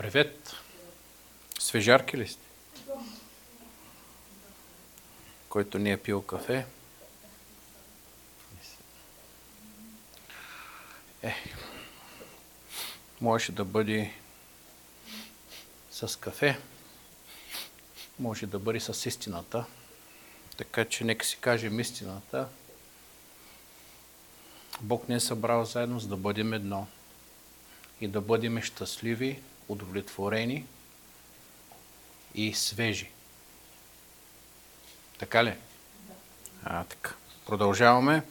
Привет! Свежарки ли сте? Който не е пил кафе? Може да бъде с кафе, може да бъде с истината. Така че нека си кажем истината. Бог не е събрал заедно, за да бъдем едно. И да бъдем щастливи, удовлетворени и свежи. Така ли? Така. Продължаваме.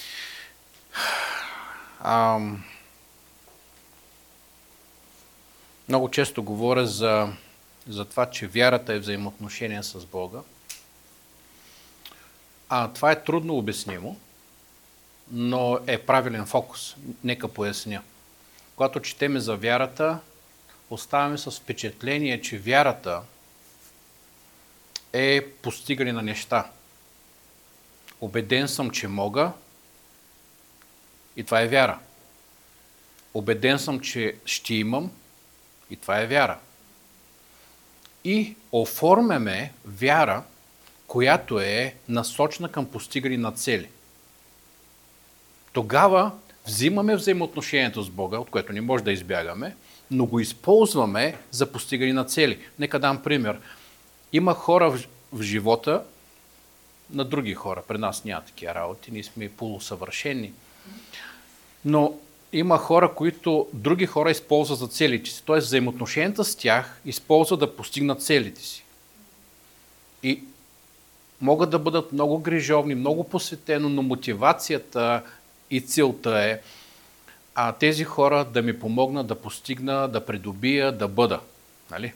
Много често говоря за това, че вярата е взаимоотношение с Бога. Това е трудно обяснимо, но е правилен фокус. Нека поясня. Когато четеме за вярата, оставаме с впечатление, че вярата е постигане на неща. Убеден съм, че мога, и това е вяра. Убеден съм, че ще имам, и това е вяра. И оформяме вяра, която е насочена към постигане на цели. Тогава взимаме взаимоотношението с Бога, от което не може да избягаме, но го използваме за постигане на цели. Нека дам пример. Има хора в живота на други хора. При нас няма такива работи, ние сме полусъвършени. Но има хора, които други хора използват за целите си. Т.е. взаимоотношенията с тях използват да постигнат целите си. И могат да бъдат много грижовни, много посветено, но мотивацията и целта е тези хора да ми помогнат да постигна, да придобия, да бъда. Нали?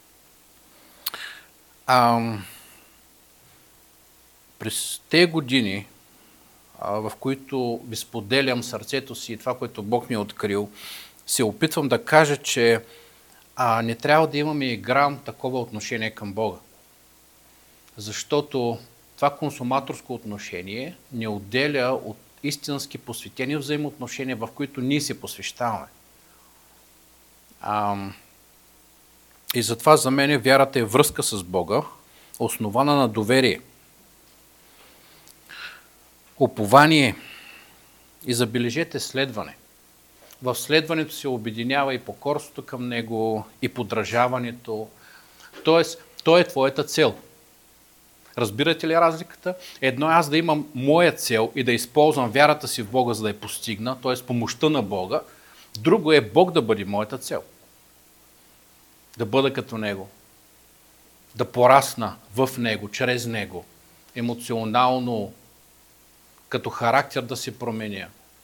През тези години, в които ви споделям сърцето си и това, което Бог ми е открил, се опитвам да кажа, че не трябва да имаме и грам такова отношение към Бога. Защото това консуматорско отношение не отделя от истински посветени взаимоотношения, в които ние се посвещаваме. И затова за мен вярата е връзка с Бога, основана на доверие, упование и, забележете, следване. В следването се обединява и покорството към Него, и подражаването. Тоест, той е твоята цел. Разбирате ли разликата? Едно е аз да имам моя цел и да използвам вярата си в Бога, за да я постигна, т.е. помощта на Бога. Друго е Бог да бъде моята цел. Да бъда като Него. Да порасна в Него, чрез Него. Емоционално, като характер да се променя.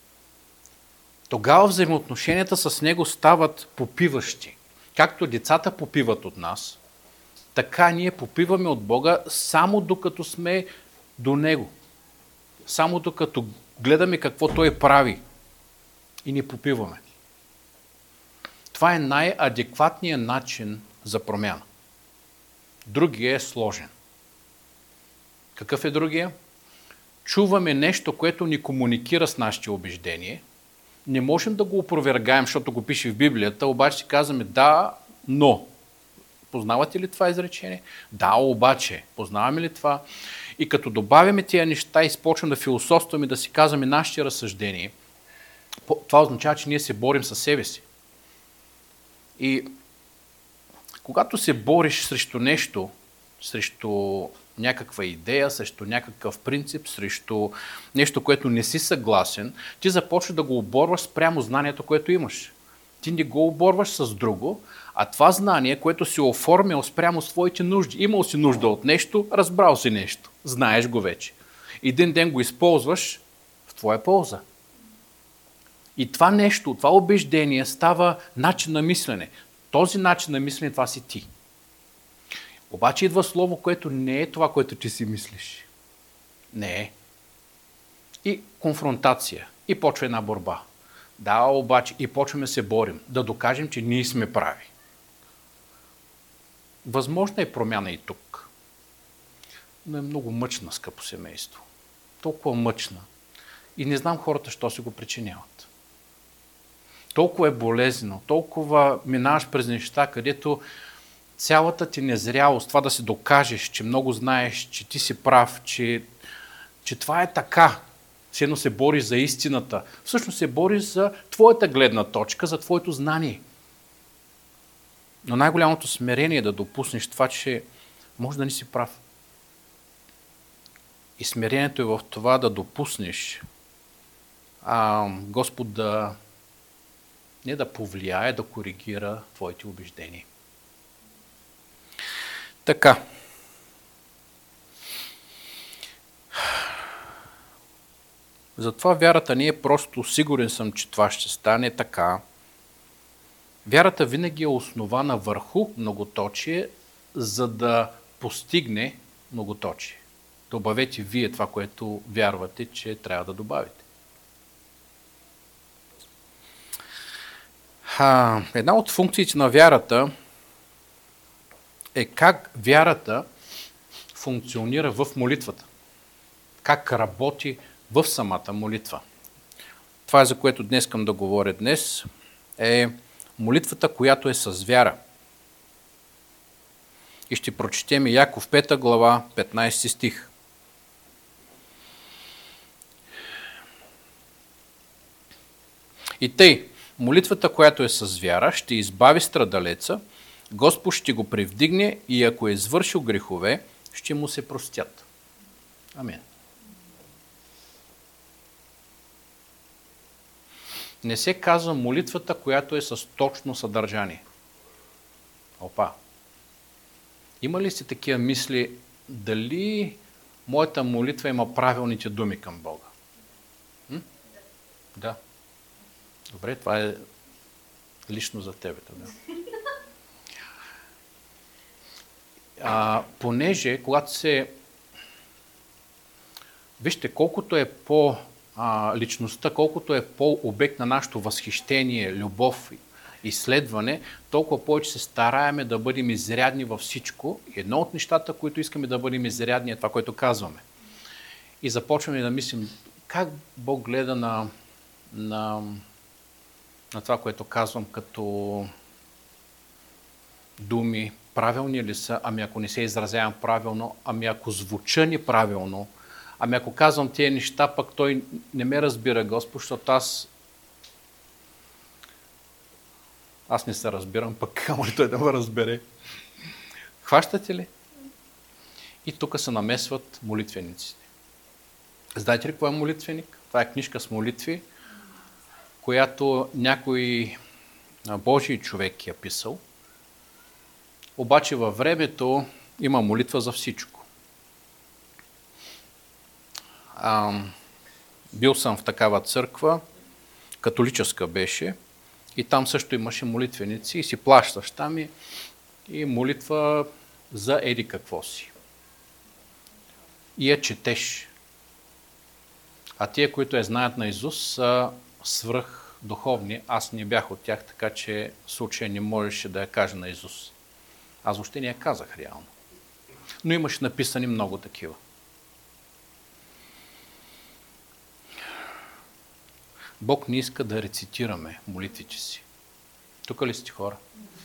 Тогава взаимоотношенията с Него стават попиващи. Както децата попиват от нас, така ние попиваме от Бога само докато сме до Него. Само докато гледаме какво Той прави и ни попиваме. Това е най-адекватният начин за промяна. Другия е сложен. Какъв е другия? Чуваме нещо, което ни комуникира с нашите убеждения. Не можем да го опровергаем, защото го пише в Библията, обаче си казваме да, но. Познавате ли това изречение? Да, обаче. Познаваме ли това? И като добавяме тия неща и започваме да философстваме, да си казваме нашите разсъждения, това означава, че ние се борим със себе си. И когато се бориш срещу нещо, срещу някаква идея, срещу някакъв принцип, срещу нещо, което не си съгласен, ти започваш да го оборваш спрямо знанието, което имаш. Ти не го оборваш с друго, а това знание, което си оформил спрямо своите нужди. Имал си нужда от нещо, разбрал си нещо. Знаеш го вече. Един ден го използваш в твоя полза. И това нещо, това убеждение става начин на мислене. Този начин на мислене, това си ти. Обаче идва слово, което не е това, което ти си мислиш. Не е. И конфронтация. И почва една борба. Да, обаче и почваме се борим. Да докажем, че ние сме прави. Възможна е промяна и тук. Но е много мъчна, скъпо семейство. Толкова мъчна. И не знам хората, що си го причиняват. толкова е болезнено, толкова минаваш през неща, където цялата ти незрялост, това да се докажеш, че много знаеш, че ти си прав, че това е така, все едно се бориш за истината, всъщност се бориш за твоята гледна точка, за твоето знание. Но най-голямото смирение е да допуснеш това, че може да не си прав. И смирението е в това да допуснеш Господ не да повлияе, да коригира твоите убеждения. Така. Затова вярата не е просто сигурен съм, че това ще стане така. Вярата винаги е основана върху многоточие, за да постигне многоточие. Добавете вие това, което вярвате, че трябва да добавите. Една от функциите на вярата е как вярата функционира в молитвата. Как работи в самата молитва. Това, за което днес искам да говоря днес, е молитвата, която е с вяра. И ще прочетем Яков 5 глава, 15 стих. И тъй, молитвата, която е с вяра, ще избави страдалеца, Господ ще го превдигне и ако е извършил грехове, ще му се простят. Амин. Не се казва молитвата, която е с точно съдържание. Опа! Има ли сте такива мисли, дали моята молитва има правилните думи към Бога? Да. Добре, това е лично за тебе. Да. Понеже, когато вижте, колкото е личността, колкото е по-обект на нашето възхищение, любов, изследване, толкова повече се стараеме да бъдем изрядни във всичко. И едно от нещата, които искаме да бъдем изрядни, е това, което казваме. И започваме да мислим, как Бог гледа на това, което казвам като думи, правилни ли са, ами ако не се изразявам правилно, ами ако звуча неправилно, ами ако казвам тези неща, пък той не ме разбира Господ, защото аз не се разбирам, пък камо ли той да ме разбере. Хващате ли? И тук се намесват молитвениците. Знаете ли какво е молитвеник? Това е книжка с молитви, която някой Божий човек е писал. Обаче във времето има молитва за всичко. Бил съм в такава църква, католическа беше, и там също имаше молитвеници и си плащаш там и молитва за еди какво си. И я четеш. А тия, които я знаят наизуст, са свръхдуховни. Аз не бях от тях, така че в случая не можеше да я кажа наизуст. Аз въобще не я казах реално. Но имаше написани много такива. Бог не иска да рецитираме молитвите си. Тук ли сте хора?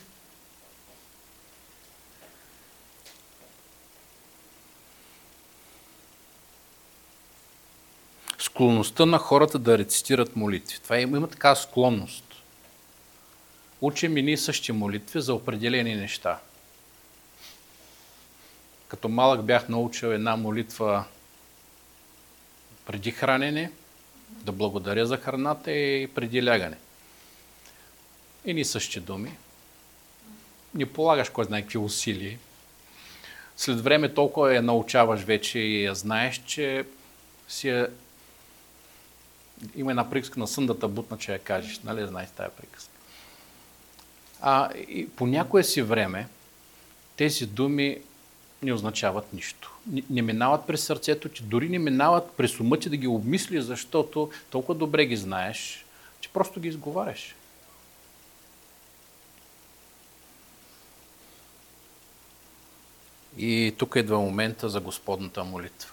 Склонността на хората да рецитират молитви. Това има такава склонност. Учим и ние същи молитви за определени неща. Като малък бях научил една молитва преди хранене, да благодаря за храната и преди лягане. И ни същи думи. Не полагаш кой знае какви усилия. След време толкова я научаваш вече и я знаеш, че има една приказка на съндата бутна, че я кажеш. Нали знаеш тая приказка? И по някое си време тези думи не означават нищо. Не минават през сърцето, че дори не минават през ума ти да ги обмисли, защото толкова добре ги знаеш, че просто ги изговаряш. И тук идва момента за Господната молитва.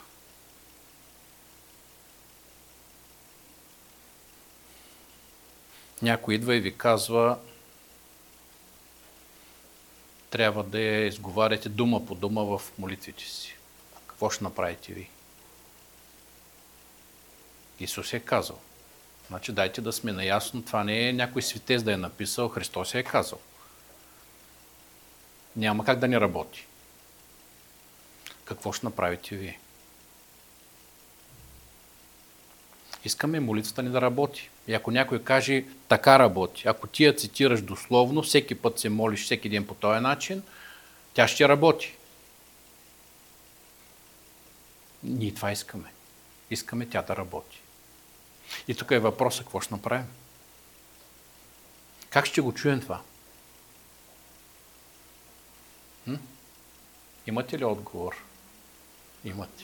Някой идва и ви казва, трябва да я изговаряте дума по дума в молитвите си. Какво ще направите ви? Исус е казал. Значи дайте да сме наясно, това не е някой светец да е написал, Христос е казал. Няма как да не работи. Какво ще направите вие? Искаме молитвата ни да работи. И ако някой каже, така работи, ако ти я цитираш дословно, всеки път се молиш всеки ден по този начин, тя ще работи. Ние това искаме. Искаме тя да работи. И тук е въпросът, какво ще направим? Как ще го чуем това? Имате ли отговор? Имате.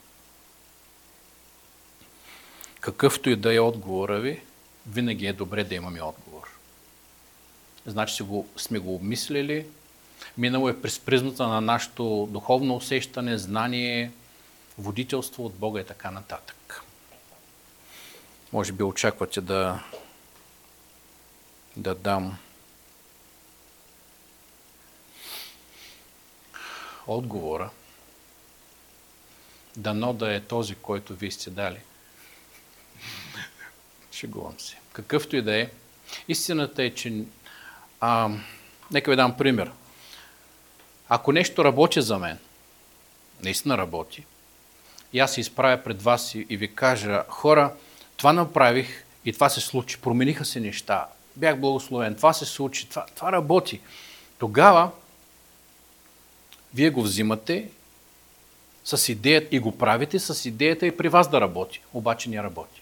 Какъвто и да е отговора ви, винаги е добре да имаме отговор. Значи сме го обмислили, минало е през призмата на нашето духовно усещане, знание, водителство от Бога и така нататък. Може би очаквате да дам отговора, дано да е този, който вие сте дали. Шегувам се. Какъвто и да е, истината е, че нека ви дам пример. Ако нещо работи за мен, наистина работи, и аз се изправя пред вас и ви кажа, хора, това направих и това се случи, промениха се неща, бях благословен, това се случи, това работи. Тогава вие го взимате с идеята и го правите с идеята и при вас да работи, обаче не работи.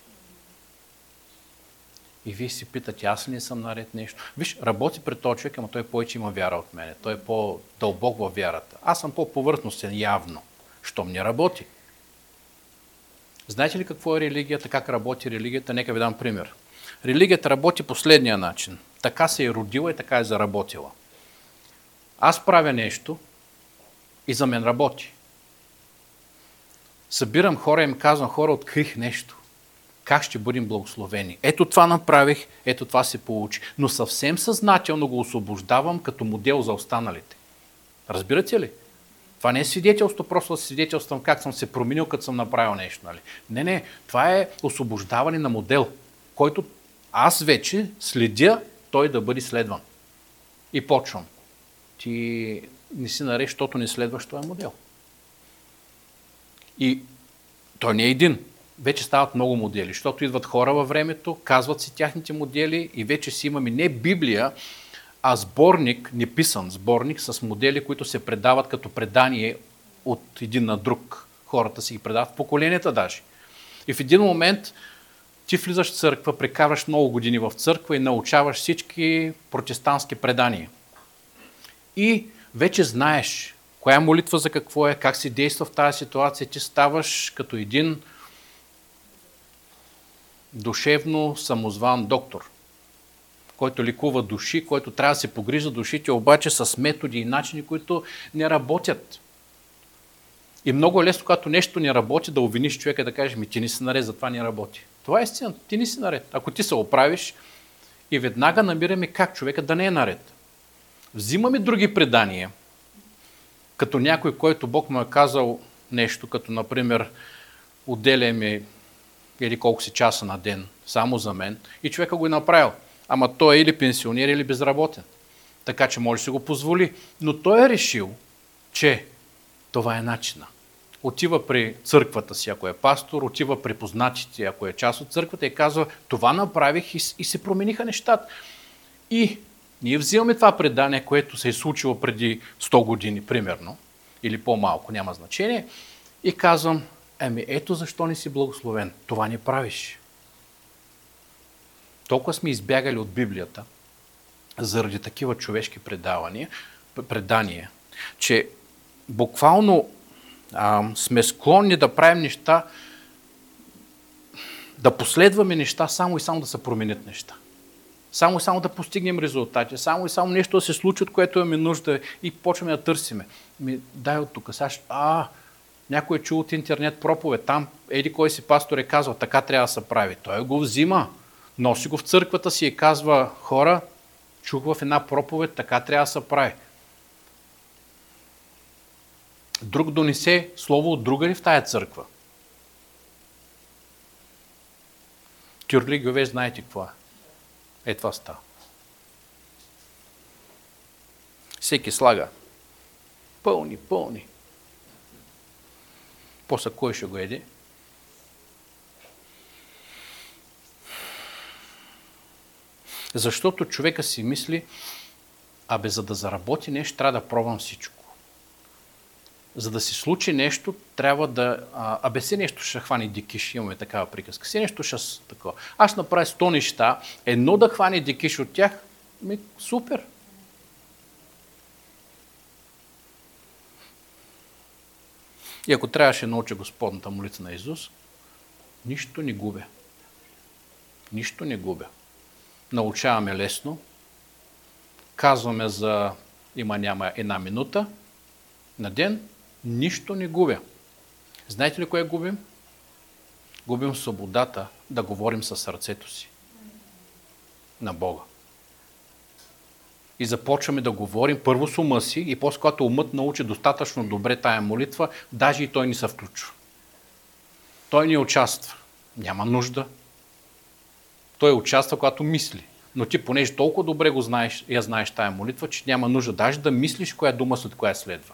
И вие си питате, аз ли не съм наред нещо? Виж, работи пред този човек, ама той повече има вяра от мене. Той е по-дълбок във вярата. Аз съм по-повърхностен, явно. Щом не работи. Знаете ли какво е религията, как работи религията? Нека ви дам пример. Религията работи последния начин. Така се е родила и така е заработила. Аз правя нещо и за мен работи. Събирам хора и им казвам, хора, открих нещо. Как ще бъдем благословени? Ето това направих, ето това се получи. Но съвсем съзнателно го освобождавам като модел за останалите. Разбирате ли? Това не е свидетелство, просто да свидетелствам как съм се променил, като съм направил нещо. Нали? Не, това е освобождаване на модел, който аз вече следя той да бъде следван. И почвам. Ти не си наред, защото не следваш този модел. И той не е един. Вече стават много модели, защото идват хора във времето, казват си тяхните модели и вече си имаме не Библия, а сборник, неписан сборник с модели, които се предават като предание от един на друг. Хората си ги предават в поколенията даже. И в един момент ти влизаш в църква, прекараш много години в църква и научаваш всички протестантски предания. И вече знаеш коя молитва за какво е, как се действа в тази ситуация, ти ставаш като един душевно самозван доктор, който лекува души, който трябва да се погрижа душите, обаче с методи и начини, които не работят. И много е лесно, когато нещо не работи, да обвиниш човека и да кажеш, ти не си наред, затова не работи. Това е истината, ти не си наред. Ако ти се оправиш и веднага намираме как човека да не е наред. Взимаме други предания, като някой, който Бог му е казал нещо, като например отделяме или колко си часа на ден, само за мен, и човека го е направил. Ама той е или пенсионер, или безработен. Така че може да си го позволи. Но той е решил, че това е начина. Отива при църквата си, ако е пастор, отива при познатите, ако е част от църквата и казва, това направих и се промениха нещата. И ние взимаме това предание, което се е случило преди 100 години, примерно, или по-малко, няма значение, и казвам, ето защо не си благословен. Това не правиш. Толкова сме избягали от Библията заради такива човешки предания, че буквално сме склонни да правим неща, да последваме неща, само и само да се променят неща. Само и само да постигнем резултати, само и само нещо да се случи, от което имаме нужда и почваме да търсиме. Дай от тук. Някой е чул от интернет проповед, там еди кой си пастор е казал, така трябва да се прави. Той го взима. носи го в църквата си и казва: хора, чух в една проповед, така трябва да се прави. Друг донесе слово от другари в тая църква. Тюрлигове, знаете какво е. Това става. Всеки слага пълни. После кой ще го еде? Защото човека си мисли: за да заработи нещо, трябва да пробвам всичко. За да се случи нещо, трябва да... все нещо ще хване дикиш, имаме такава приказка. Все нещо ще такова. Аз направя 100 неща, едно да хване дикиш от тях, супер. И ако трябваше да науча Господната молитва на Исус, нищо не губя. Нищо не губя. Научаваме лесно, казваме за има-няма една минута на ден, нищо не губя. Знаете ли кое губим? Губим свободата да говорим със сърцето си на Бога. И започваме да говорим първо с ума си и после, когато умът научи достатъчно добре тая молитва, даже и той ни се включва. Той не участва. Няма нужда. Той участва, когато мисли. Но ти, понеже толкова добре я знаеш тая молитва, че няма нужда даже да мислиш коя дума след коя следва.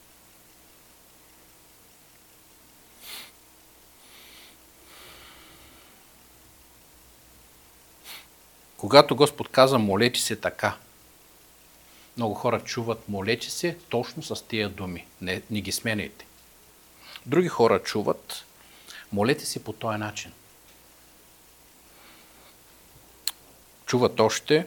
Когато Господ каза: молете се така, много хора чуват: молете се точно с тия думи. Не ги сменяйте. Други хора чуват: молете се по този начин. Чуват още: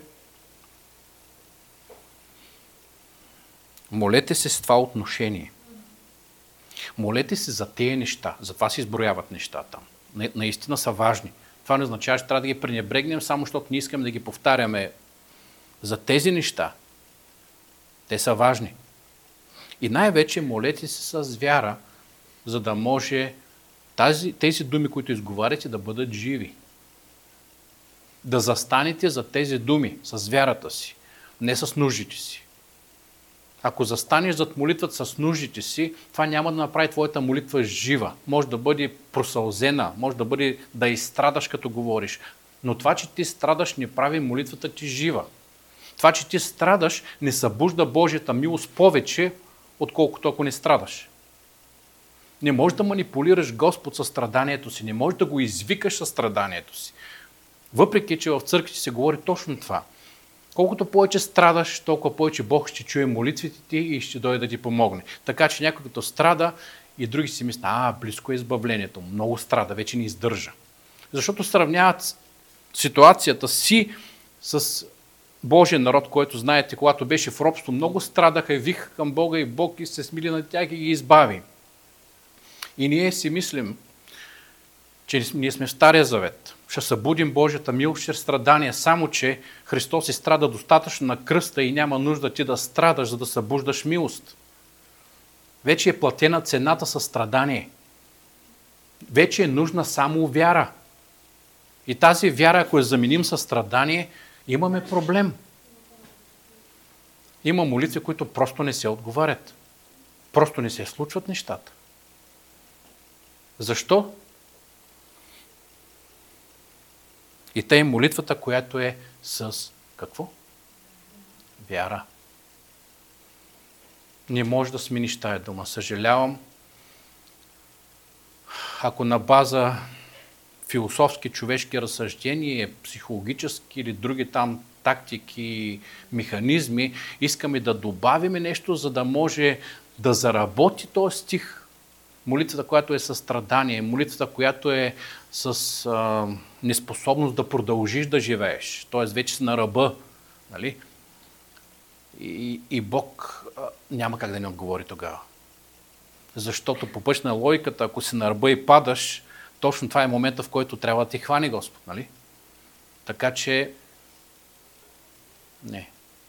молете се с това отношение. Молете се за тези неща. Затова се изброяват нещата. Наистина са важни. Това не означава, че трябва да ги пренебрегнем, само защото не искаме да ги повтаряме. За тези неща. Те са важни. И най-вече молете се с вяра, за да може тези думи, които изговаряте, да бъдат живи. Да застанете за тези думи с вярата си, не с нуждите си. Ако застанеш зад молитвата с нуждите си, това няма да направи твоята молитва жива. Може да бъде просълзена, може да бъде да изстрадаш като говориш. Но това, че ти страдаш, не прави молитвата ти жива. Това, че ти страдаш, не събужда Божията милост повече, отколкото ако не страдаш. Не можеш да манипулираш Господ със страданието си, не можеш да го извикаш със страданието си. Въпреки, че в църквите се говори точно това. Колкото повече страдаш, толкова повече Бог ще чуе молитвите ти и ще дойде да ти помогне. Така че някой като страда и други си мислят: близко е избавлението, много страда, вече не издържа. Защото сравняват ситуацията си с Божия народ, който, знаете, когато беше в робство, много страдаха и викаха към Бога и Бог и се смили на тях и ги избави. И ние си мислим, че ние сме в Стария Завет. Ще събудим Божията милост чрез страдания, само че Христос страда достатъчно на кръста и няма нужда ти да страдаш, за да събуждаш милост. Вече е платена цената със страдание. Вече е нужна само вяра. И тази вяра, ако я заменим със страдание, имаме проблем. Има молитви, които просто не се отговарят. Просто не се случват нещата. Защо? И тъй молитвата, която е с какво? Вяра. Не може да смениш тая дума. Съжалявам, ако на база философски, човешки разсъждения, психологически или други там тактики, механизми, искаме да добавим нещо, за да може да заработи този стих. Молитвата, която е със страдание, молитвата, която е с неспособност да продължиш да живееш, т.е. вече си на ръба, нали? И Бог няма как да не отговори тогава. Защото по пътя на логиката, ако си на ръба и падаш, точно това е момента, в който трябва да ти хвани Господ, нали? Така че не.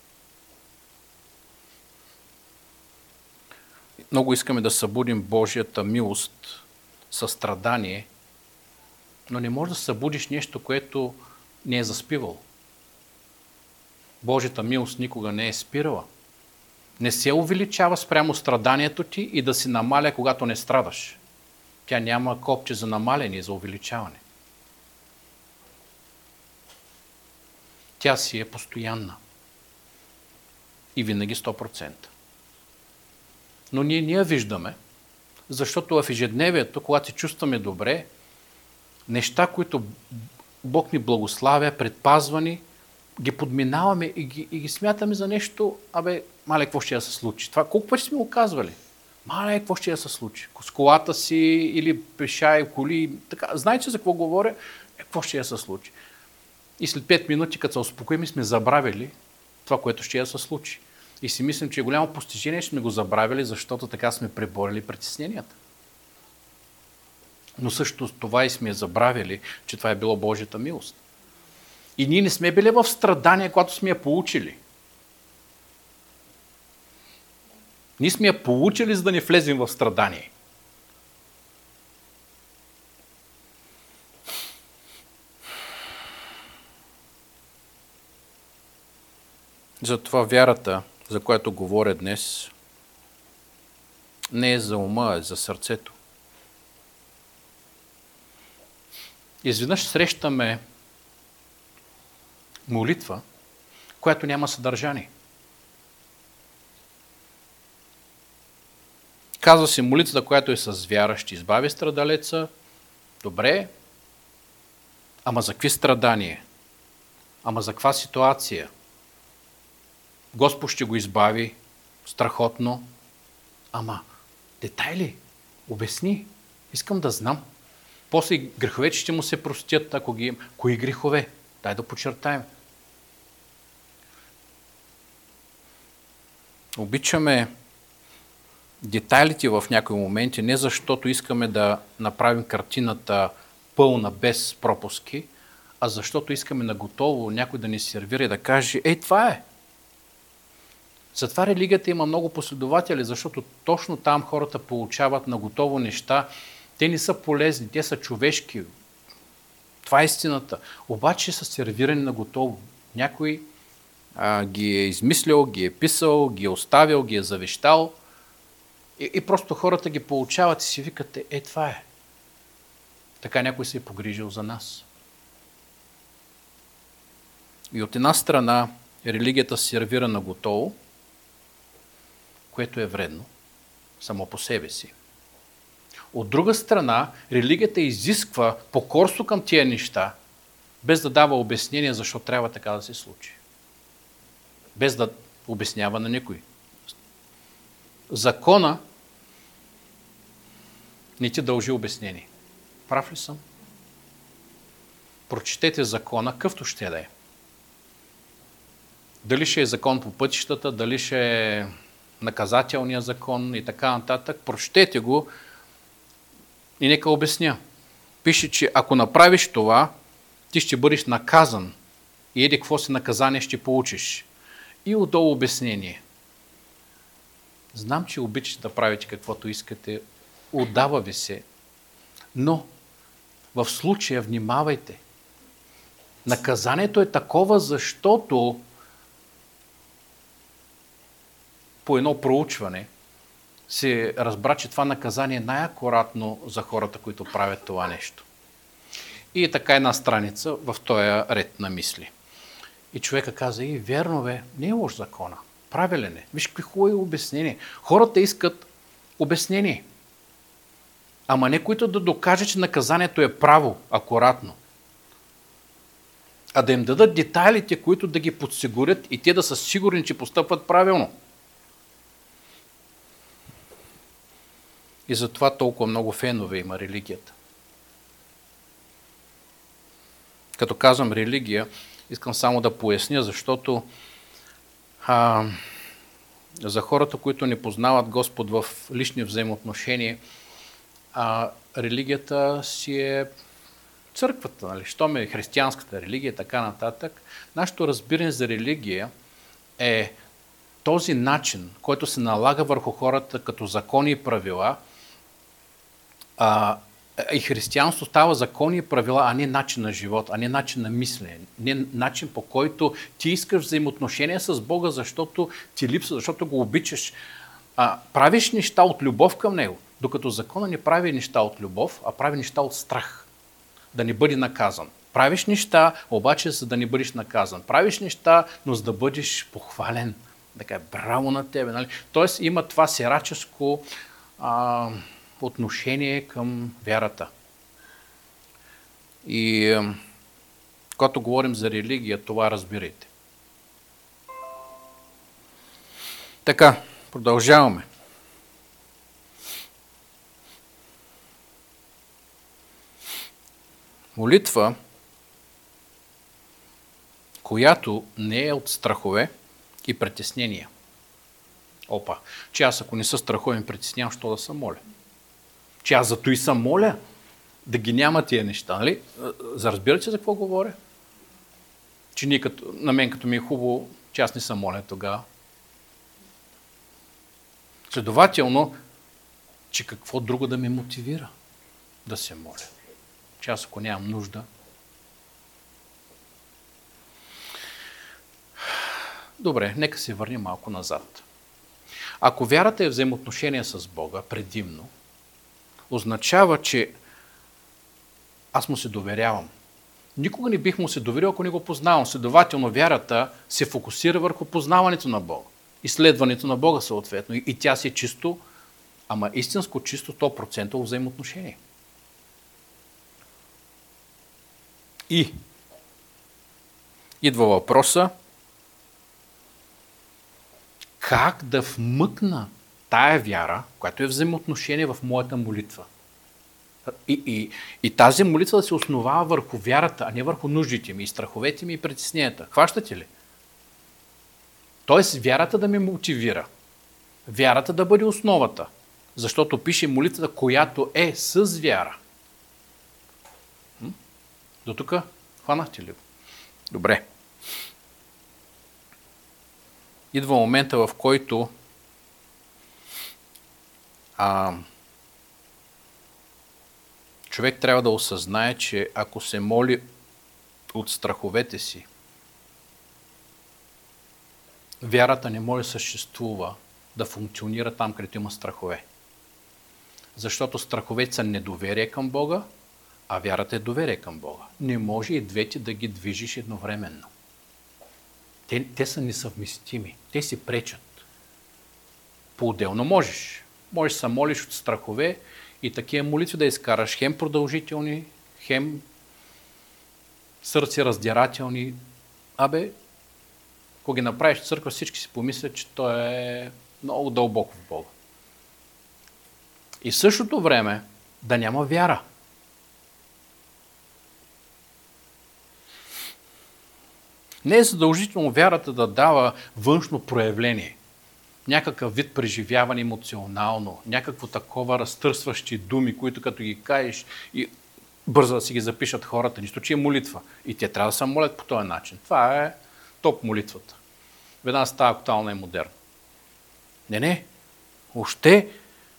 Много искаме да събудим Божията милост със страдание, но не можеш да събудиш нещо, което не е заспивал. Божията милост никога не е спирала. Не се увеличава спрямо страданието ти и да си намаля, когато не страдаш. Тя няма копче за намаляне и за увеличаване. Тя си е постоянна. И винаги 100%. Но ние не я виждаме, защото в ежедневието, когато се чувстваме добре, неща, които Бог ни благославя, предпазвани, ги подминаваме и ги смятаме за нещо, мале, какво ще я се случи? Това колко пъти сме го казвали? Мале, какво ще я се случи? С колата си или пеша и коли, така. Знаете за какво говоря? Какво ще я се случи? И след 5 минути, като се успокоим, сме забравили това, което ще я се случи. И си мислим, че е голямо постижение, сме го забравили, защото така сме преборили притесненията. Но също това и сме забравили, че това е било Божията милост. И ние не сме били в страдание, когато сме я получили. Ние сме я получили, за да не влезем в страдание. Затова вярата, за която говоря днес, не е за ума, а е за сърцето. Изведнъж срещаме молитва, която няма съдържание. Казва се молитвата, която е с вяра, ще избави страдалеца. Добре, ама за какви страдания? Ама за каква ситуация? Господ ще го избави страхотно. Ама детайли, обясни, искам да знам. После греховете ще му се простят, ако ги има. Кои грехове? Дай да подчертаем. Обичаме детайлите в някои моменти, не защото искаме да направим картината пълна, без пропуски, а защото искаме наготово някой да ни сервира и да каже, това е. Затова религията има много последователи, защото точно там хората получават наготово неща. Те не са полезни, те са човешки. Това е истината. Обаче са сервирани наготово. Някой ги е измислил, ги е писал, ги е оставил, ги е завещал и просто хората ги получават и си викате, това е. Така някой се е погрижил за нас. И от една страна религията се сервира наготово, което е вредно само по себе си. От друга страна, религията изисква покорство към тия неща, без да дава обяснение защо трябва така да се случи. Без да обяснява на никой. Закона не ти дължи обяснение. Прав ли съм? Прочетете закона, какъвто ще да е. Дали ще е закон по пътищата, дали ще е наказателния закон и така нататък, прочетете го и нека обясня. Пише, че ако направиш това, ти ще бъдеш наказан и еди какво си наказание ще получиш. И отдолу обяснение. Знам, че обичате да правите каквото искате, отдава ви се, но в случая внимавайте. Наказанието е такова, защото по едно проучване се разбра, че това наказание е най-акуратно за хората, които правят това нещо. И така една страница в този ред на мисли. И човека каза, верно бе, не е лош закона. Правилен е. Виж какви хубави обяснения. Хората искат обяснение. Ама не които да докаже, че наказанието е право, акуратно. А да им дадат детайлите, които да ги подсигурят и те да са сигурни, че постъпват правилно. И затова толкова много фенове има религията. Като казвам религия, искам само да поясня, защото за хората, които не познават Господ в лични взаимоотношения, религията си е църквата, нали? Щом е християнската религия, така нататък. Нашето разбиране за религия е този начин, който се налага върху хората като закони и правила, И християнство става закони и правила, а не начин на живот, а не начин на мислене, не начин, по който ти искаш взаимоотношения с Бога, защото ти липсва, защото го обичаш. Правиш неща от любов към Него, докато закона не прави неща от любов, а прави неща от страх, да не бъде наказан. Правиш неща, обаче за да не бъдеш наказан. Правиш неща, но за да бъдеш похвален. Така, браво на тебе. Нали? Тоест има това сираческо отношение към вярата. И когато говорим за религия, това разбирайте. Така, продължаваме. Молитва, която не е от страхове и притеснения. Че аз ако не са страховен и притеснявам, що да съм моля? Че аз зато и съм моля да ги няма тия неща, нали? Разбирате за какво говоря? Че на мен като ми е хубаво, че аз не съм моля тогава. Следователно, че какво друго да ме мотивира да се моля? Че аз ако нямам нужда. Добре, нека се върнем малко назад. Ако вярата е взаимоотношение с Бога, предимно, означава, че аз му се доверявам. Никога не бих му се доверил, ако не го познавам. Следователно, вярата се фокусира върху познаването на Бога. Изследването на Бога съответно. И тя си чисто, ама истинско чисто 100% взаимоотношение. И идва въпроса, как да вмъкна тая вяра, която е взаимоотношение в моята молитва. И тази молитва да се основава върху вярата, а не върху нуждите ми, и страховете ми, и притесненията. Хващате ли? Тоест вярата да ме мотивира. Вярата да бъде основата. Защото пише молитвата, която е с вяра. До тук хванахте ли го? Добре. Идва момента, в който човек трябва да осъзнае, че ако се моли от страховете си, вярата не може да съществува, да функционира там, където има страхове. Защото страховете са недоверие към Бога, а вярата е доверие към Бога. Не може и двете да ги движиш едновременно. Те са несъвместими. Те си пречат. По-отделно можеш. Можеш да се молиш от страхове и такива молитви да изкараш хем продължителни, хем сърце раздирателни. Ако ги направиш в църква, всички си помислят, че той е много дълбоко в Бога. И в същото време да няма вяра. Не е задължително вярата да дава външно проявление. Някакъв вид преживяване емоционално, някакво такова разтърсващи думи, които като ги кажеш и бързо да си ги запишат хората, нищо, че е молитва. И те трябва да се молят по този начин. Това е топ молитвата. Веднага става актуална и модерна. Не. Още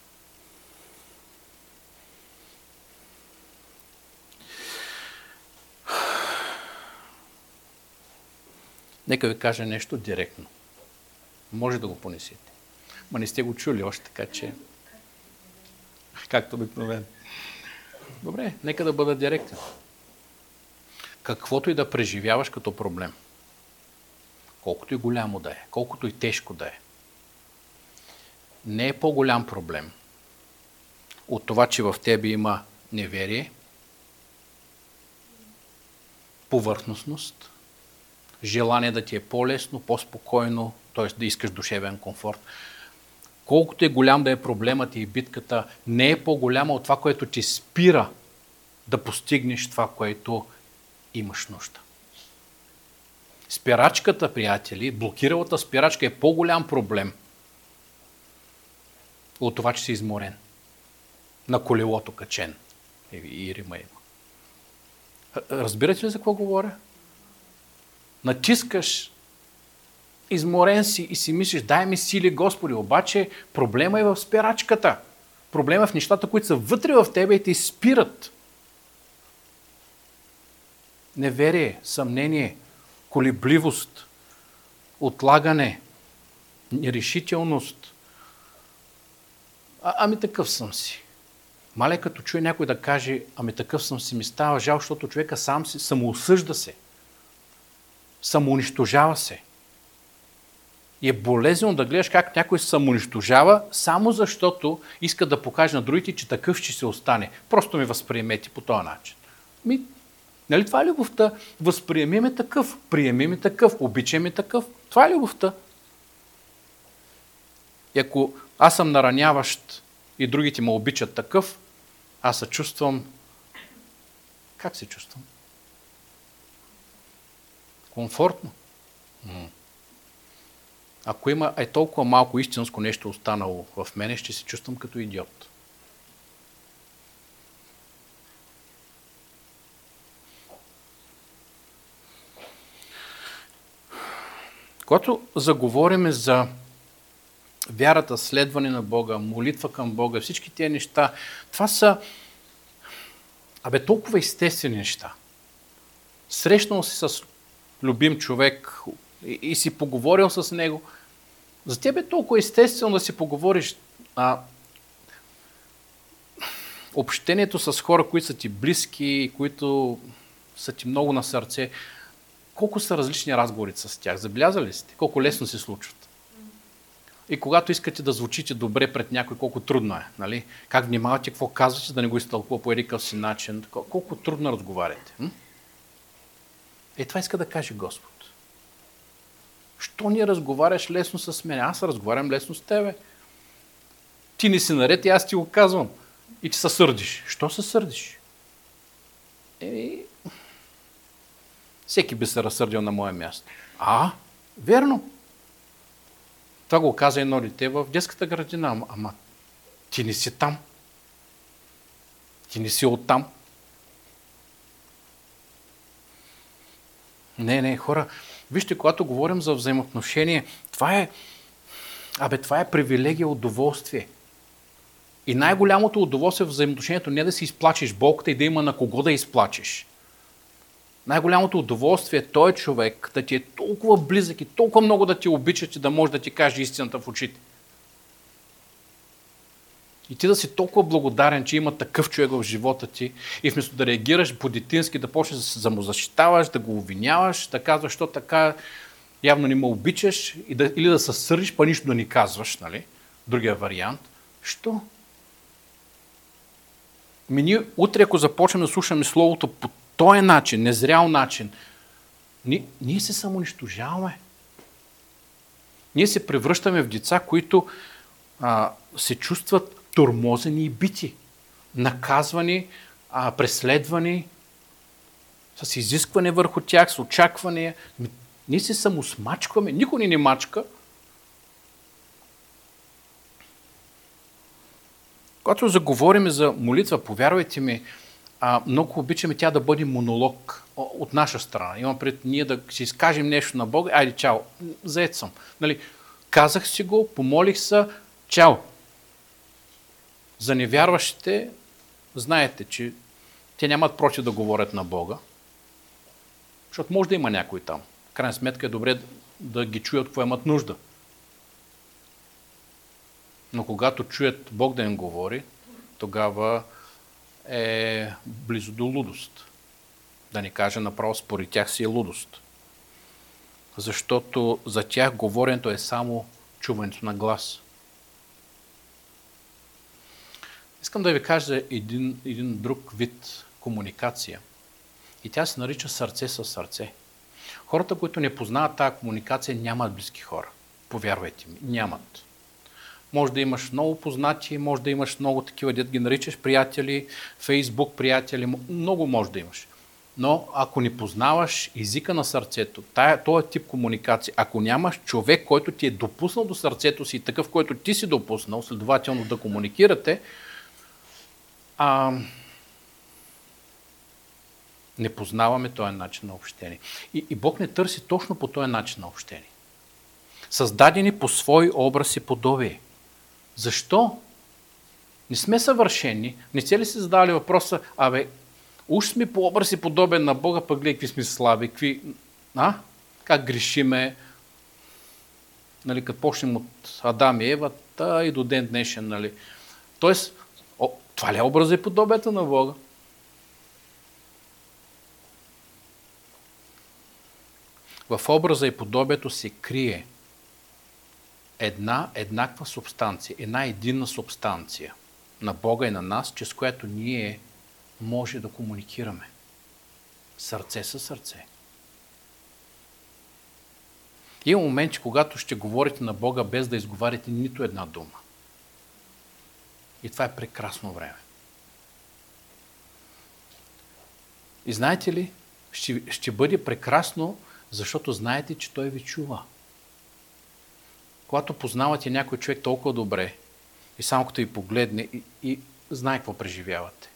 нека ви кажа нещо директно. Може да го понесете. Ма не сте го чули още, така че както обикновено. Добре, нека да бъда директен. Каквото и да преживяваш като проблем, колкото и голямо да е, колкото и тежко да е, не е по-голям проблем от това, че в тебе има неверие, повърхностност, желание да ти е по-лесно, по-спокойно, т.е. да искаш душевен комфорт. Колкото е голям да е проблемът и битката, не е по-голяма от това, което ти спира да постигнеш това, което имаш нужда. Спирачката, приятели, блокиралата спирачка е по-голям проблем от това, че си изморен. На колелото качен. И Рима има. Разбирате ли за какво говоря? Натискаш, изморен си и си мислиш, дай ми сили, Господи, обаче проблема е в спирачката. Проблема е в нещата, които са вътре в тебе и те спират. Неверие, съмнение, колебливост, отлагане, нерешителност. Ами такъв съм си. Мале като чуе някой да каже, ами такъв съм си, ми става жал, защото човека сам си самоосъжда се. Самоунищожава се. И е болезнено да гледаш как някой се самоунищожава, само защото иска да покаже на другите, че такъв ще се остане. Просто ми възприемете по този начин. Нали това е любовта? Възприеми ме такъв, приеми ме такъв, обичай ме такъв. Това е любовта. И ако аз съм нараняващ и другите ме обичат такъв, аз се чувствам... Как се чувствам? Комфортно. Ако има толкова малко истинско нещо останало в мене, ще се чувствам като идиот. Когато заговорим за вярата, следване на Бога, молитва към Бога, всички тези неща, това са толкова естествени неща. Срещнал си с любим човек и си поговорил с него. За теб е толкова естествено да си поговориш. Общението с хора, които са ти близки, които са ти много на сърце, колко са различни разговорите с тях? Забелязали сте? Колко лесно се случват? И когато искате да звучите добре пред някой, колко трудно е. Нали? Как внимавате, какво казвате, да не го изтълкува по едикъв си начин. Колко трудно разговаряте. Това иска да каже Господ. Що ни разговаряш лесно с мен? Аз разговарям лесно с тебе. Ти не си наред и аз ти го казвам. И ти се сърдиш. Що се сърдиш? Всеки би се разсърдил на мое място. Верно. Това го каза едно дете в детската градина. Ама ти не си там. Ти не си оттам. Не, хора. Вижте, когато говорим за взаимоотношение, това е привилегия, удоволствие. И най-голямото удоволствие в взаимоотношението не е да си изплачеш болката и да има на кого да изплачеш. Най-голямото удоволствие е той човек да ти е толкова близък и толкова много да ти обича, че да може да ти каже истината в очите. И ти да си толкова благодарен, че има такъв човек в живота ти и вместо да реагираш по-детински, да почнеш да се самозащитаваш, да го обвиняваш, да казваш, що така явно не ме обичаш или да се сърдиш, па нищо да ни казваш, нали? Другия вариант. Що? Ние утре, ако започнем да слушаме Словото по този начин, незрял начин, ние се самоунищожаваме. Ние се превръщаме в деца, които се чувстват тормозени и бити, наказвани, преследвани, с изискване върху тях, с очакване. Ние се самосмачкваме, никой ни не мачка. Когато заговорим за молитва, повярвайте ми, много обичаме тя да бъде монолог от наша страна. Имам пред ние да си изкажем нещо на Бога. Айде, чао, заед съм. Нали, казах си го, помолих се, чао. За невярващите, знаете, че те нямат против да говорят на Бога, защото може да има някой там. В крайна сметка е добре да ги чуят, какво имат нужда. Но когато чуят Бог да им говори, тогава е близо до лудост. Да не кажа направо, според тях си е лудост. Защото за тях говоренето е само чуването на глас. Искам да ви кажа за един друг вид комуникация. И тя се нарича сърце със сърце. Хората, които не познават тази комуникация, нямат близки хора. Повярвайте ми, нямат. Може да имаш много познати, може да имаш много такива, дет ги наричаш приятели, Фейсбук приятели, много може да имаш. Но ако не познаваш езика на сърцето, този тип комуникация, ако нямаш човек, който ти е допуснал до сърцето си, такъв, който ти си допуснал, следователно да комуникирате, не познаваме този начин на общение. И Бог не търси точно по този начин на общение. Създадени по свой образ и подобие. Защо? Не сме съвършени. Не сте ли си задавали въпроса, уж сме по образ и подобен на Бога, пък гледай какви сме слаби, как грешиме. Нали, като почнем от Адам и Ева, и до ден днешен. Нали. Тоест, това ли е образа и подобието на Бога? В образа и подобието се крие една еднаква субстанция, една единна субстанция на Бога и на нас, чрез която ние може да комуникираме. Сърце със сърце. Има моменти, когато ще говорите на Бога без да изговаряте нито една дума. И това е прекрасно време. И знаете ли, ще бъде прекрасно, защото знаете, че Той ви чува. Когато познавате някой човек толкова добре и само като ви погледне и знае какво преживявате.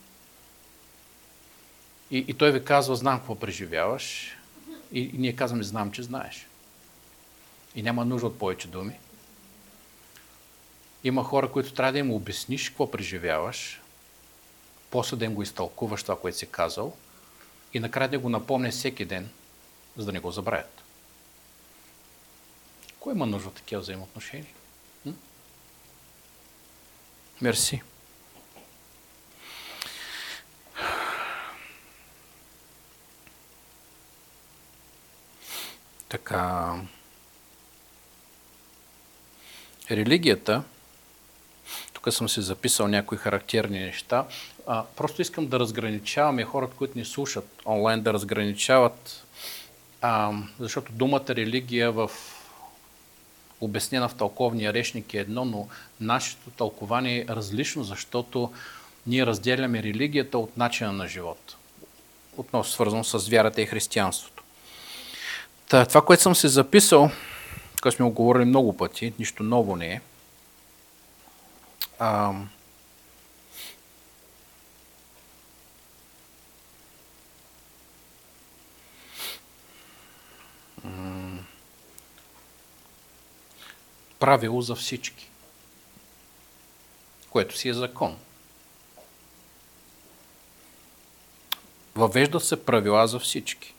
И той ви казва, знам какво преживяваш. И ние казваме, знам, че знаеш. И няма нужда от повече думи. Има хора, които трябва да им обясниш какво преживяваш, после да им го изтълкуваш това, което си казал, и накрая да го напомня всеки ден, за да не го забравят. Кой има нужда от такива взаимоотношения? Мерси. Така. Религията, тук съм си записал някои характерни неща, просто искам да разграничаваме хората, които ни слушат онлайн, да разграничават, защото думата религия обяснена в тълковния речник е едно, но нашето тълкование е различно, защото ние разделяме религията от начина на живот. Относно свързано с вярата и християнството. Това, което съм се записал, което сме го говорили много пъти, нищо ново не е. Правило за всички, което си е закон. Въвеждат се правила за всички.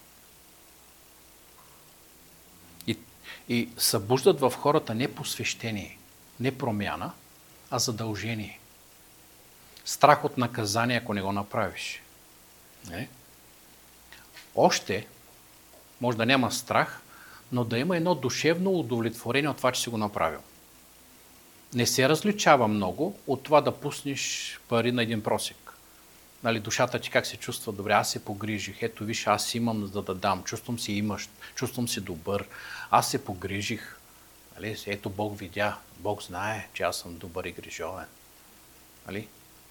И събуждат в хората не посвещение, не промяна, а задължение. Страх от наказание, ако не го направиш. Не? Още, може да няма страх, но да има едно душевно удовлетворение от това, че си го направил. Не се различава много от това да пуснеш пари на един просек. Нали, душата ти как се чувства добре, аз се погрижих, ето виж, аз имам за да дам, чувствам се имащ, чувствам се добър, аз се погрижих. Нали, ето Бог видя, Бог знае, че аз съм добър и грижовен. Нали?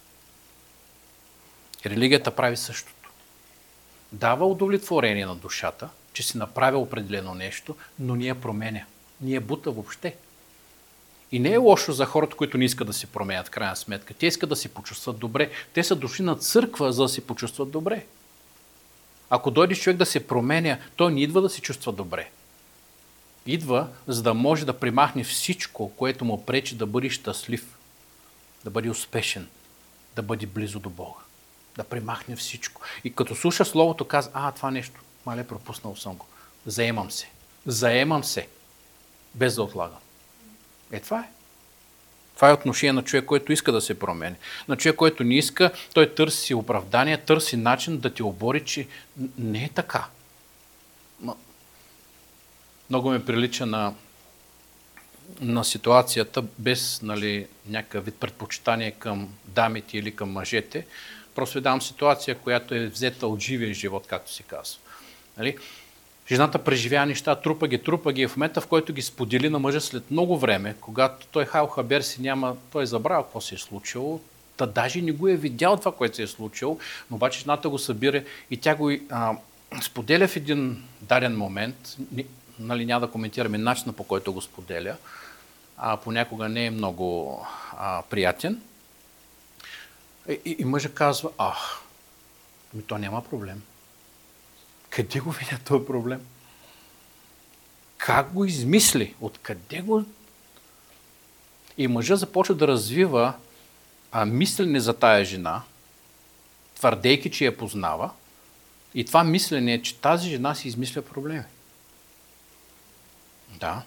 Религията прави същото. Дава удовлетворение на душата, че си направил определено нещо, но не я променя. Не я бута въобще. И не е лошо за хората, които не искат да се променят в крайна сметка. Те искат да се почувстват добре. Те са дошли на църква, за да се почувстват добре. Ако дойде човек да се променя, той не идва да се чувства добре. Идва, за да може да примахне всичко, което му пречи да бъде щастлив, да бъде успешен, да бъде близо до Бога. Да примахне всичко. И като слуша Словото, казва, това нещо, мале, пропуснал съм го. Заемам се, без да отлагам. Това е. Това е отношение на човек, който иска да се промени. На човек, който не иска, той търси оправдание, търси начин да ти обори, че не е така. Много ме прилича на ситуацията, без някакъв вид предпочитание към дамите или към мъжете. Просто ви давам ситуация, която е взета от живия живот, както се казва. Нали? Жената преживява неща, трупа ги в момента, в който ги сподели на мъжа след много време, когато той хабер си няма, той забравя какво се е случило, та даже не го е видял това, което се е случило, но обаче жената го събира и тя го споделя в един даден момент, няма да коментираме начина, по който го споделя, понякога не е много приятен. И мъжа казва, то няма проблем. Къде го видя този проблем? Как го измисли? Откъде го... И мъжът започва да развива мислене за тая жена, твърдейки, че я познава, и това мислене е, че тази жена си измисля проблеми. Да.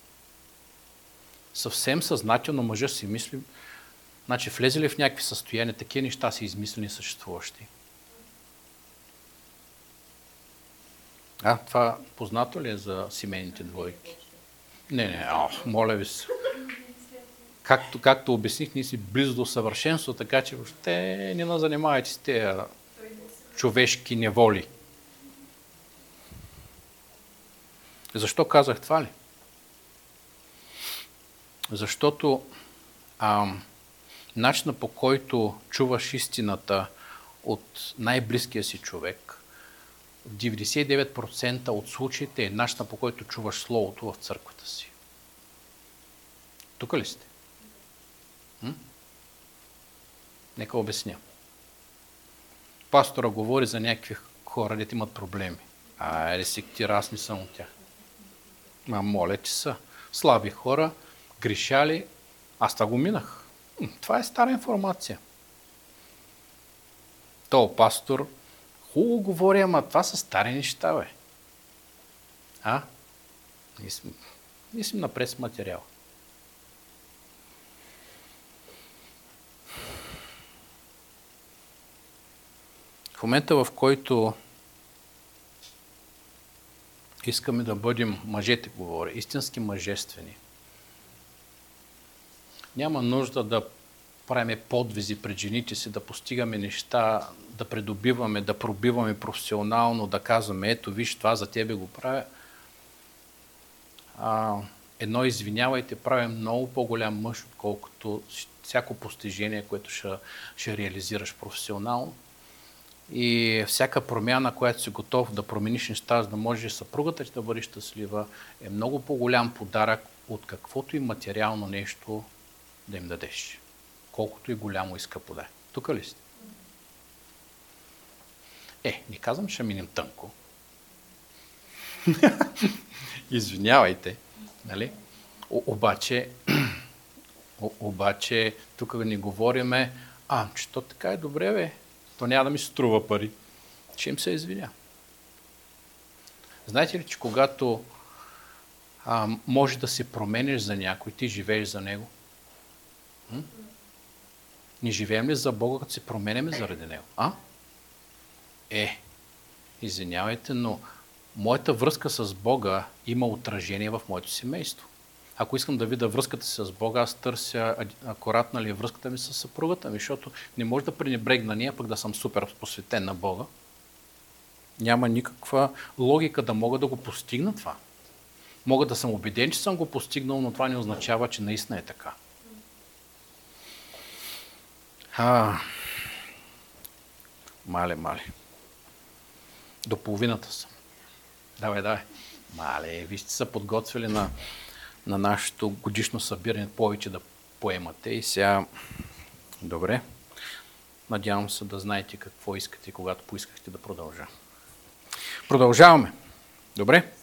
Съвсем съзнателно мъжа си мисли, значи влезе ли в някакви състояния, такива неща са измислени съществуващи. Това познато ли е за семейните двойки? Не, моля ви се. Както обясних, ние си близо до съвършенство, така че въобще не на занимавайте с тези човешки неволи. Защо казах това ли? Защото начинът, по който чуваш истината от най-близкия си човек, в 99% от случаите е начинът, по който чуваш Словото в църквата си. Тук ли сте? Нека обясня. Пастора говори за някакви хора, дето имат проблеми. Ресектира, аз не съм от тях. Моля, че са слаби хора, грешали, аз това го минах. Това е стара информация. То пастор хубаво говори, ама това са стари неща, бе. Ние сме напред с материал. В момента, в който искаме да бъдем, мъжете говоря, истински мъжествени, няма нужда да правим подвизи пред жените си, да постигаме неща, да придобиваме, да пробиваме професионално, да казваме, ето виж, това за тебе го правя. Едно извинявайте, правим много по-голям мъж, отколкото всяко постижение, което ще реализираш професионално. И всяка промяна, която си готов да промениш неща, за да може съпругата ти да бъде щастлива, е много по-голям подарък от каквото и материално нещо да им дадеш. Колкото и голямо и скъпо да е. Тук ли сте? Не казвам, ще минем тънко. Извинявайте. Нали? Обаче, тук не говориме, че то така е добре, бе. То няма да ми струва пари. Ще им се извиня. Знаете ли, че когато може да се промениш за някой, ти живееш за него? Не живеем ли за Бога, като се променяме заради него? Извинявайте, но моята връзка с Бога има отражение в моето семейство. Ако искам да видя връзката си с Бога, аз търся акуратна ли е връзката ми с съпругата ми, защото не може да пренебрегна нея, пък да съм супер посветен на Бога. Няма никаква логика да мога да го постигна това. Мога да съм убеден, че съм го постигнал, но това не означава, че наистина е така. Мале. До половината съм. Давай. Мале, вижте са подготвили на нашето годишно събиране повече да поемате и сега... Добре. Надявам се да знаете какво искате, когато поискахте да продължа. Продължаваме. Добре?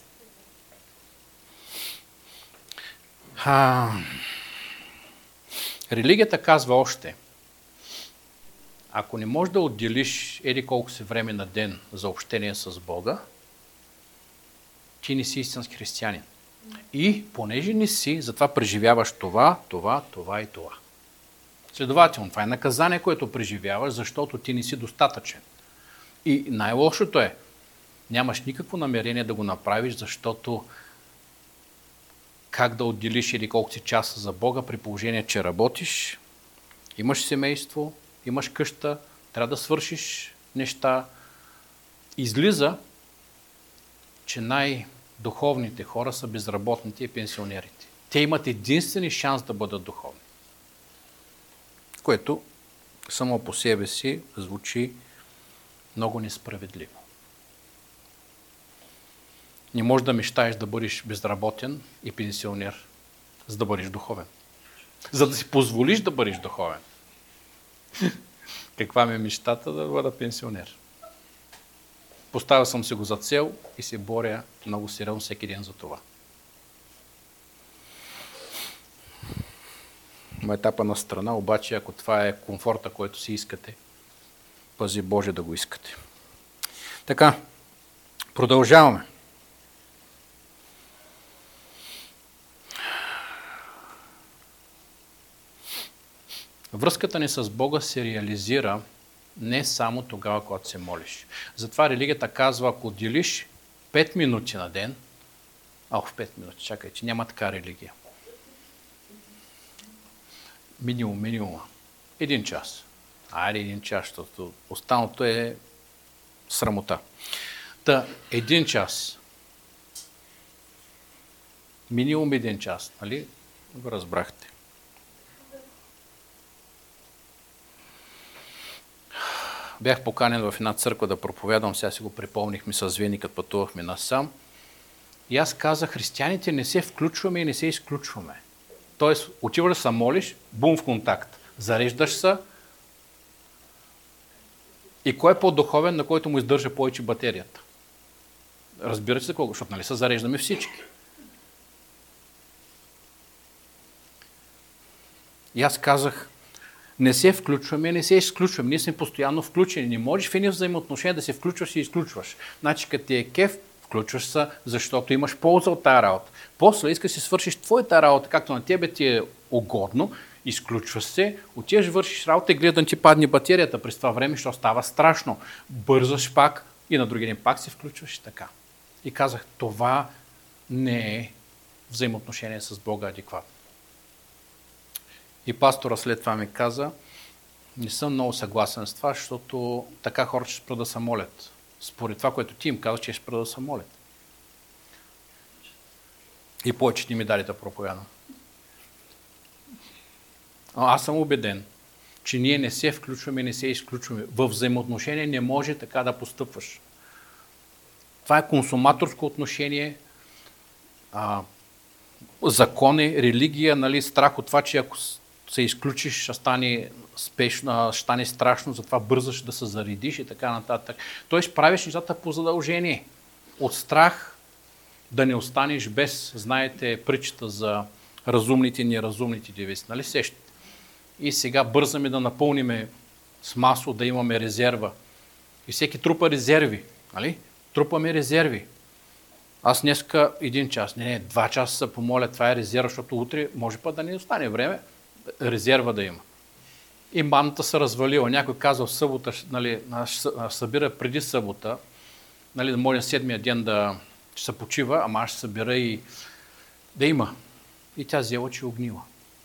Религията казва още, ако не можеш да отделиш колко си време на ден за общение с Бога, ти не си истински християнин. И понеже не си, затова преживяваш това и това. Следователно, това е наказание, което преживяваш, защото ти не си достатъчен. И най-лошото е, нямаш никакво намерение да го направиш, защото как да отделиш колко си часа за Бога, при положение, че работиш, имаш семейство, имаш къща, трябва да свършиш неща. Излиза, че най-духовните хора са безработните и пенсионерите. Те имат единствени шанс да бъдат духовни. Което само по себе си звучи много несправедливо. Не можеш да мечтаеш да бъдеш безработен и пенсионер, за да бъдеш духовен. За да си позволиш да бъдеш духовен. Каква ми е мечтата да бъда пенсионер? Поставил съм си го за цел и се боря много сериозно всеки ден за това. етапа на страна, обаче ако това е комфорта, който си искате, пази Боже да го искате. Така, продължаваме. Връзката ни с Бога се реализира не само тогава, когато се молиш. Затова религията казва, ако отделиш 5 минути на ден, 5 минути, чакайте, няма така религия. Минимума. 1 час. Айде 1 час, защото останалото е срамота. 1 час. Минимум 1 час, нали? Го разбрахте. Бях поканен в една църква да проповядвам, сега си го припомнихме с Вени, като пътувахме насам. И аз казах, християните не се включваме и не се изключваме. Тоест, отиваш да се молиш, бум в контакт. Зареждаш се и кой е по-духовен, на който му издържа повече батерията? Разбирате се колко, защото нали се зареждаме всички. И аз казах, не се включваме, не се изключваме. Ние сме постоянно включени. Не можеш в едни взаимоотношения да се включваш и изключваш. Значи, като ти е кеф, включваш се, защото имаш полза от тази работа. После искаш да си свършиш твоята работа, както на тебе ти е угодно, изключваш се, отиваш, вършиш работа и гледа да ти падне батерията. През това време, защото става страшно. Бързаш пак и на други ден пак се включваш и така. И казах, това не е взаимоотношение с Бога адекватно. И пастора след това ми каза, не съм много съгласен с това, защото така хората ще спрат да се молят. Според това, което ти им каза, че ще спрат да се молят. И повече ни ми дали да проповядам. Аз съм убеден, че ние не се включваме, не се изключваме. В взаимоотношение не може така да постъпваш. Това е консуматорско отношение, закони, религия, нали, страх от това, че ако се изключиш, ще стане спешно, ще стане страшно, затова бързаш да се заредиш и така нататък. Тоест правиш нещата по задължение. От страх да не останеш без, знаете, притчата за разумните и неразумните девици, нали сещате? И сега бързаме да напълниме с масло, да имаме резерва. И всеки трупа резерви, нали? Трупаме резерви. Аз днеска 1 час, 2 часа се помоля, това е резерва, защото утре може па да не остане време, резерва да има. И маната се развалила. Някой казал в събота, нали, събира преди събота, нали, да може 7-я ден да се почива, ама аз ще събира и да има. И тя взела, че огнила.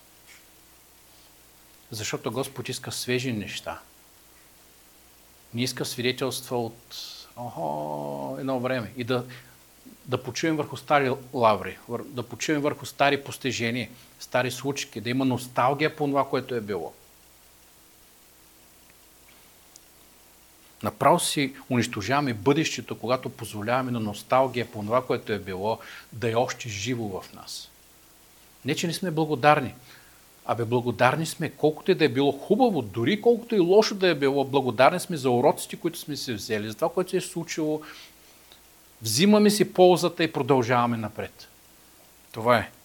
Защото Господ иска свежи неща. Не иска свидетелства от едно време. И да почуем върху стари лаври, да почуем върху стари постижения, стари случки, да има носталгия по това, което е било. Направо си унищожаваме бъдещето, когато позволяваме на носталгия по това, което е било, да е още живо в нас. Не, че не сме благодарни. Благодарни сме, колкото и да е било хубаво, дори колкото и лошо да е било, благодарни сме за уроците, които сме се взели, за това, което се е случило. Взимаме си ползата и продължаваме напред. Това е.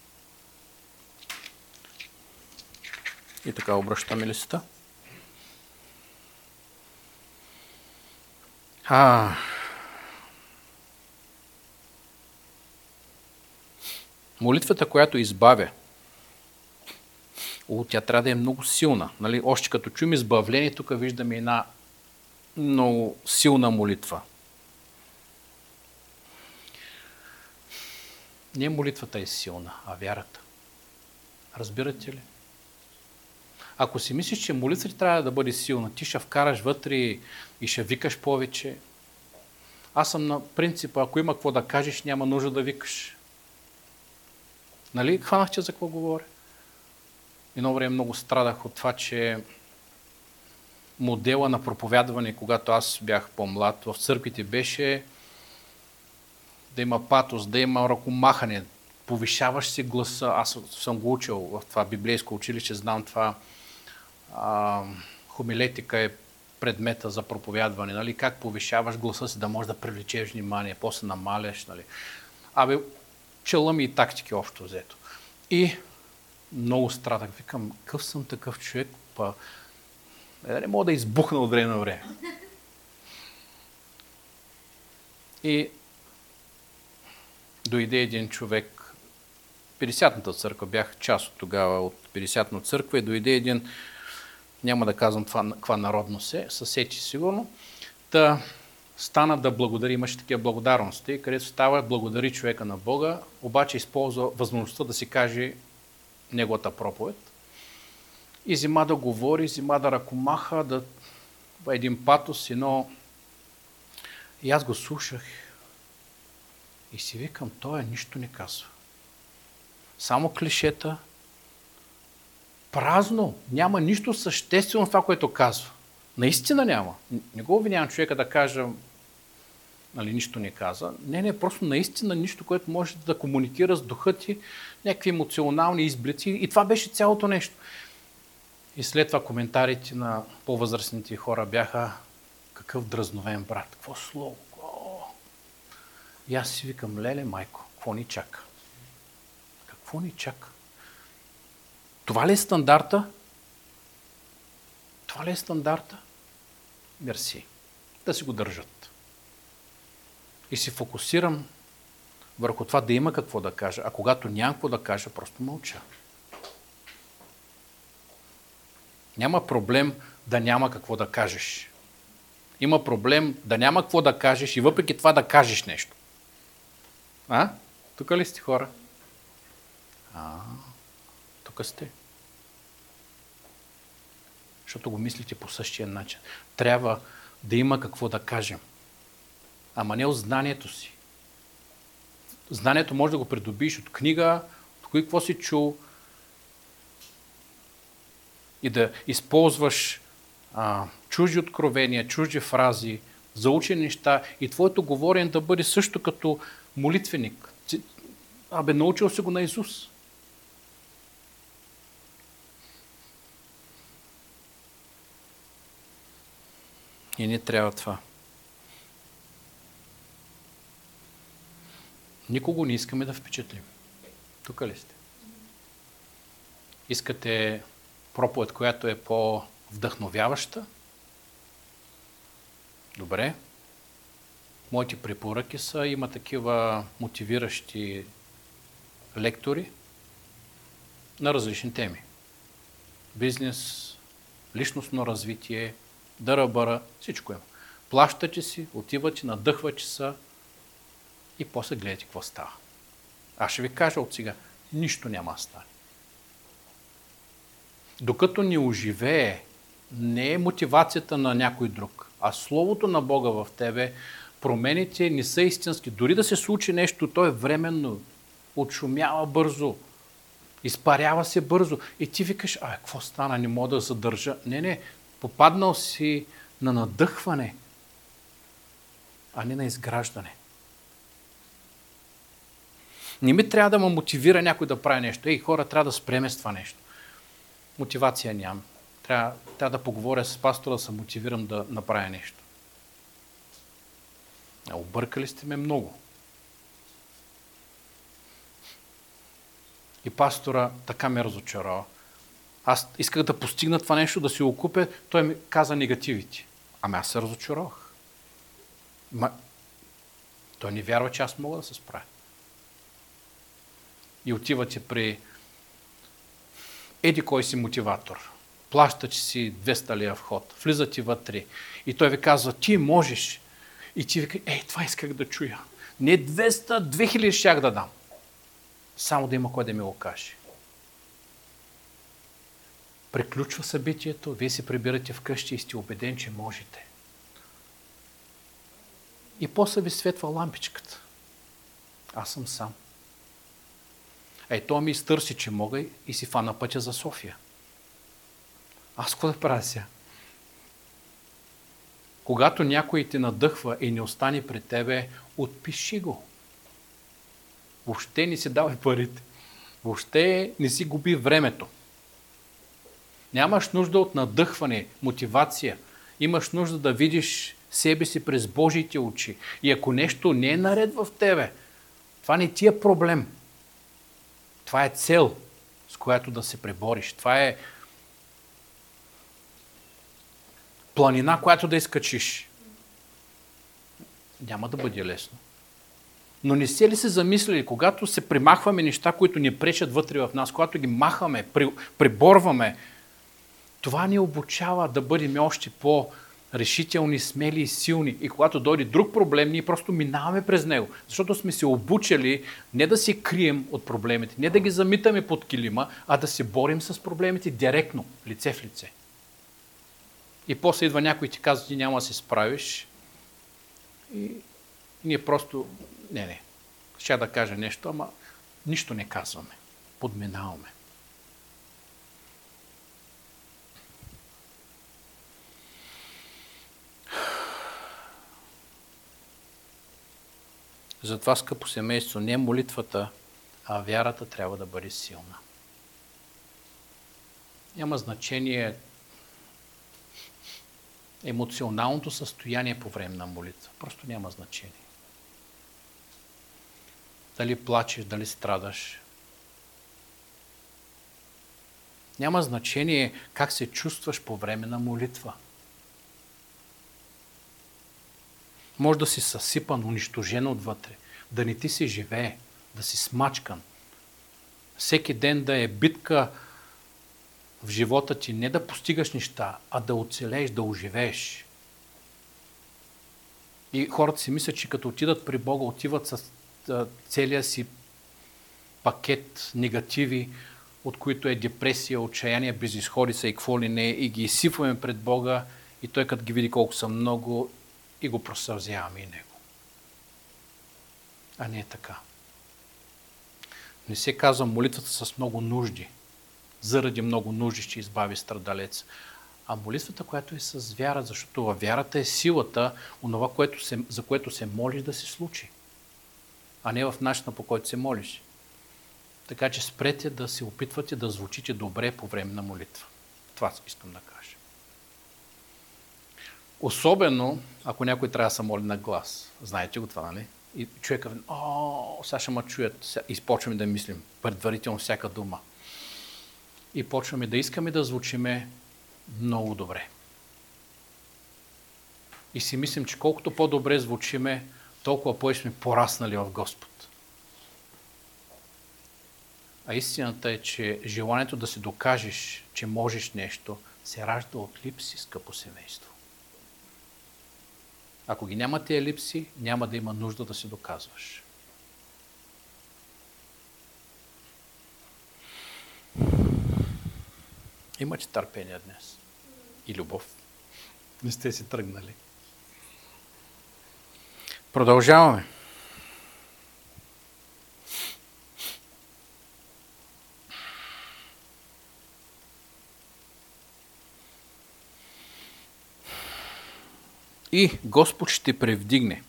И така обръщаме листа. Молитвата, която избавя, тя трябва да е много силна. Нали? Още като чуем избавление, тук виждаме една много силна молитва. Не молитвата е силна, а вярата. Разбирате ли? Ако си мислиш, че молитвата трябва да бъде силна, ти ще вкараш вътре и ще викаш повече. Аз съм на принципа, ако има какво да кажеш, няма нужда да викаш. Нали? Хванахте за какво говоря? Едно време много страдах от това, че модела на проповядване, когато аз бях по-млад, в църквите беше да има патос, да има ръкомахане, повишаваш си гласа. Аз съм го учил в това библейско училище, знам това. Хомилетика е предмета за проповядване. Нали? Как повишаваш гласа си, да можеш да привлечеш внимание, после намаляш. Нали? Чела ми и тактики общо взето. И много страдах. Викам, какъв съм такъв човек, па не мога да избухна от време на време. И дойде един човек, 50-ната църква, бях част от тогава от 50-ната църква и дойде един, няма да казвам каква народност е, съсечи сигурно, та стана да благодари, имаше такива благодарности, където става благодари човека на Бога, обаче използва възможността да си каже неговата проповед. И взима да говори, взима да ръкомаха, да един патос, едно. И аз го слушах и си викам, той нищо не казва. Само клишета, празно, няма нищо съществено в това, което казва. Наистина няма. Не го обвинявам човека да кажа, нали, нищо не каза. Не, просто наистина нищо, което може да комуникира с духа ти, някакви емоционални изблици. И това беше цялото нещо. И след това коментарите на по-възрастните хора бяха, какъв дразновен брат, какво слово. И аз си викам, леле, майко, какво ни чака? Какво ни чака? Това ли е стандарта? Това ли е стандарта? Мерси. Да си го държат. И си фокусирам върху това да има какво да кажа, а когато нямам какво да кажа, просто мълча. Няма проблем да няма какво да кажеш. Има проблем да няма какво да кажеш и въпреки това да кажеш нещо. Тук ли сте, хора? Тук сте. Защото го мислите по същия начин. Трябва да има какво да кажем. Ама не от знанието си. Знанието може да го придобиеш от книга, от кои какво си чул и да използваш чужди откровения, чужди фрази, заучени неща и твоето говорене да бъде също като молитвеник. Научил си го на Исус. И не трябва това. Никого не искаме да впечатлим. Тук ли сте? Искате проповед, която е по-вдъхновяваща? Добре. Моите препоръки са, има такива мотивиращи лектори на различни теми. Бизнес, личностно развитие, дърбара, всичко има. Плащате си, отивате, надъхвате се и после гледате какво става. Аз ще ви кажа от сега, нищо няма да стане. Докато не оживее, не е мотивацията на някой друг, а Словото на Бога в тебе, промените не са истински. Дори да се случи нещо, то е временно, отшумява бързо, изпарява се бързо и ти викаш, какво стана, не мога да задържа. Не, попаднал си на надъхване, а не на изграждане. Не ми трябва да ме мотивира някой да прави нещо. Хора, трябва да спреме с това нещо. Мотивация нямам. Трябва да поговоря с пастора, да се мотивирам да направя нещо. Объркали сте ме много. И пастора така ме разочарова. Аз исках да постигна това нещо, да си окупя, той ми каза негативите. Аз се разочаровах. Той не вярва, че аз мога да се справя. И отивате при кой си мотиватор. Плащате си 200 лева вход. Влизате вътре. И той ви казва, ти можеш. И ти вика, това исках да чуя. Не 200, 2000 щях да дам. Само да има кой да ми го каже. Приключва събитието, вие се прибирате вкъщи и сте убеден, че можете. И после ви светва лампичката. Аз съм сам. Той ми изтърси, че мога и си фана пътя за София. Аз какво да правя сега? Когато някой те надъхва и не остане при тебе, отпиши го. Въобще не си давай парите. Въобще не си губи времето. Нямаш нужда от надъхване, мотивация. Имаш нужда да видиш себе си през Божиите очи. И ако нещо не е наред в тебе, това не ти е проблем. Това е цел. с която да се пребориш. Това е планина, която да изкачиш. Няма да бъде лесно. Но не сте ли се замислили, когато се примахваме неща, които ни пречат вътре в нас, когато ги махаме, преборваме, това ни обучава да бъдем още по-решителни, смели и силни. И когато дойде друг проблем, ние просто минаваме през него. Защото сме се обучили не да се крием от проблемите, не да ги замитаме под килима, а да се борим с проблемите директно, лице в лице. И после идва някой и ти казва, ти няма да се справиш. И ние просто, не, ще да кажа нещо, ама нищо не казваме. Подминаваме. Затова, скъпо семейство, не молитвата, а вярата трябва да бъде силна. Няма значение емоционалното състояние по време на молитва. Просто няма значение. Дали плачеш, дали страдаш. Няма значение как се чувстваш по време на молитва. Може да си съсипан, унищожен отвътре, да не ти се живее, да си смачкан. Всеки ден да е битка в живота ти, не да постигаш неща, а да оцелееш, да оживееш. И хората си мислят, че като отидат при Бога, отиват с целия си пакет негативи, от които е депресия, отчаяние, безизходица и какво ли не, и ги изсипваме пред Бога, и Той като ги види колко са много, и го просълзяваме и Него. А не е така. Не се казва молитвата с много нужди. Заради много нужди ще избави страдалец. А молитвата, която е с вяра, защото във вярата е силата, онова, за което се молиш да се случи. А не в начина, по който се молиш. Така че спрете да се опитвате да звучите добре по време на молитва. Това искам да кажа. Особено, ако някой трябва да се моли на глас. Знаете го това, нали? И човека, сега ще ме чуят. И почваме да мислим предварително всяка дума. И почваме да искаме да звучиме много добре. И си мислим, че колкото по-добре звучиме, толкова повече сме пораснали в Господ. А истината е, че желанието да се докажеш, че можеш нещо, се ражда от липси, скъпо семейство. Ако ги няма тия липси, няма да има нужда да се доказваш. Имате търпение днес. И любов. Не сте си тръгнали. Продължаваме. И Господ ще превдигне.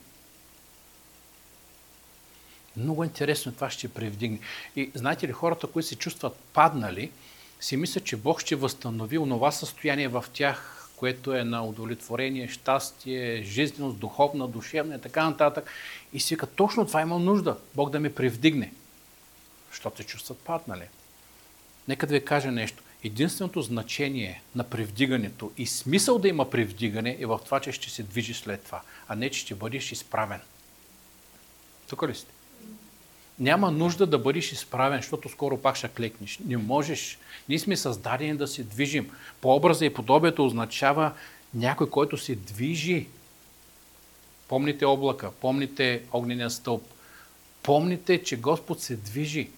Много интересно това ще превдигне. И знаете ли, хората, които се чувстват паднали, си мислят, че Бог ще възстанови онова състояние в тях, което е на удовлетворение, щастие, жизненост, духовна, душевна и така нататък. И си казват, точно това има нужда, Бог да ме превдигне. Защото се чувстват паднали. Нека да ви кажа нещо. Единственото значение на превдигането и смисъл да има превдигане е в това, че ще се движи след това, а не, че ще бъдеш изправен. Тук ли сте? Няма нужда да бъдеш изправен, защото скоро пак ще клекнеш. Не можеш. Ние сме създадени да се движим. По образа и подобието означава някой, който се движи. Помните облака, помните огнения стълб. Помните, че Господ се движи.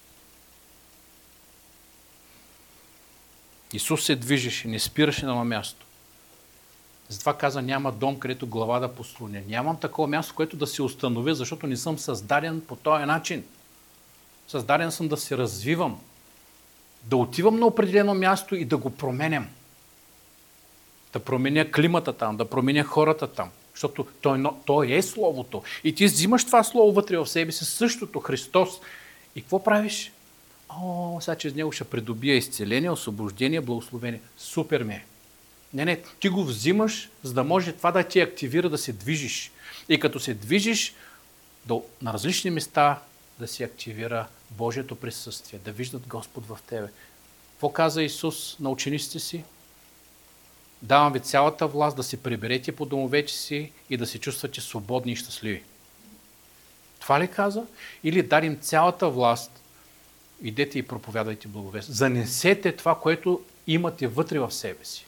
Исус се движеше, не спираше на място. Затова каза, няма дом, където глава да послуня. Нямам такова място, което да се установя, защото не съм създаден по този начин. Създаден съм да се развивам, да отивам на определено място и да го променям. Да променя климата там, да променя хората там. Защото той е Словото. И ти взимаш това Слово вътре в себе си, същото Христос. И какво правиш? Сега чрез него ще придобия изцеление, освобождение, благословение. Супер ми е. Не, ти го взимаш, за да може това да ти активира да се движиш. И като се движиш на различни места, да си активира Божието присъствие, да виждат Господ в тебе. Какво каза Исус на учениците си? Давам ви цялата власт да се приберете по домовете си и да се чувствате свободни и щастливи. Това ли каза? Или дарим цялата власт, идете и проповядвайте благовест. Занесете това, което имате вътре в себе си.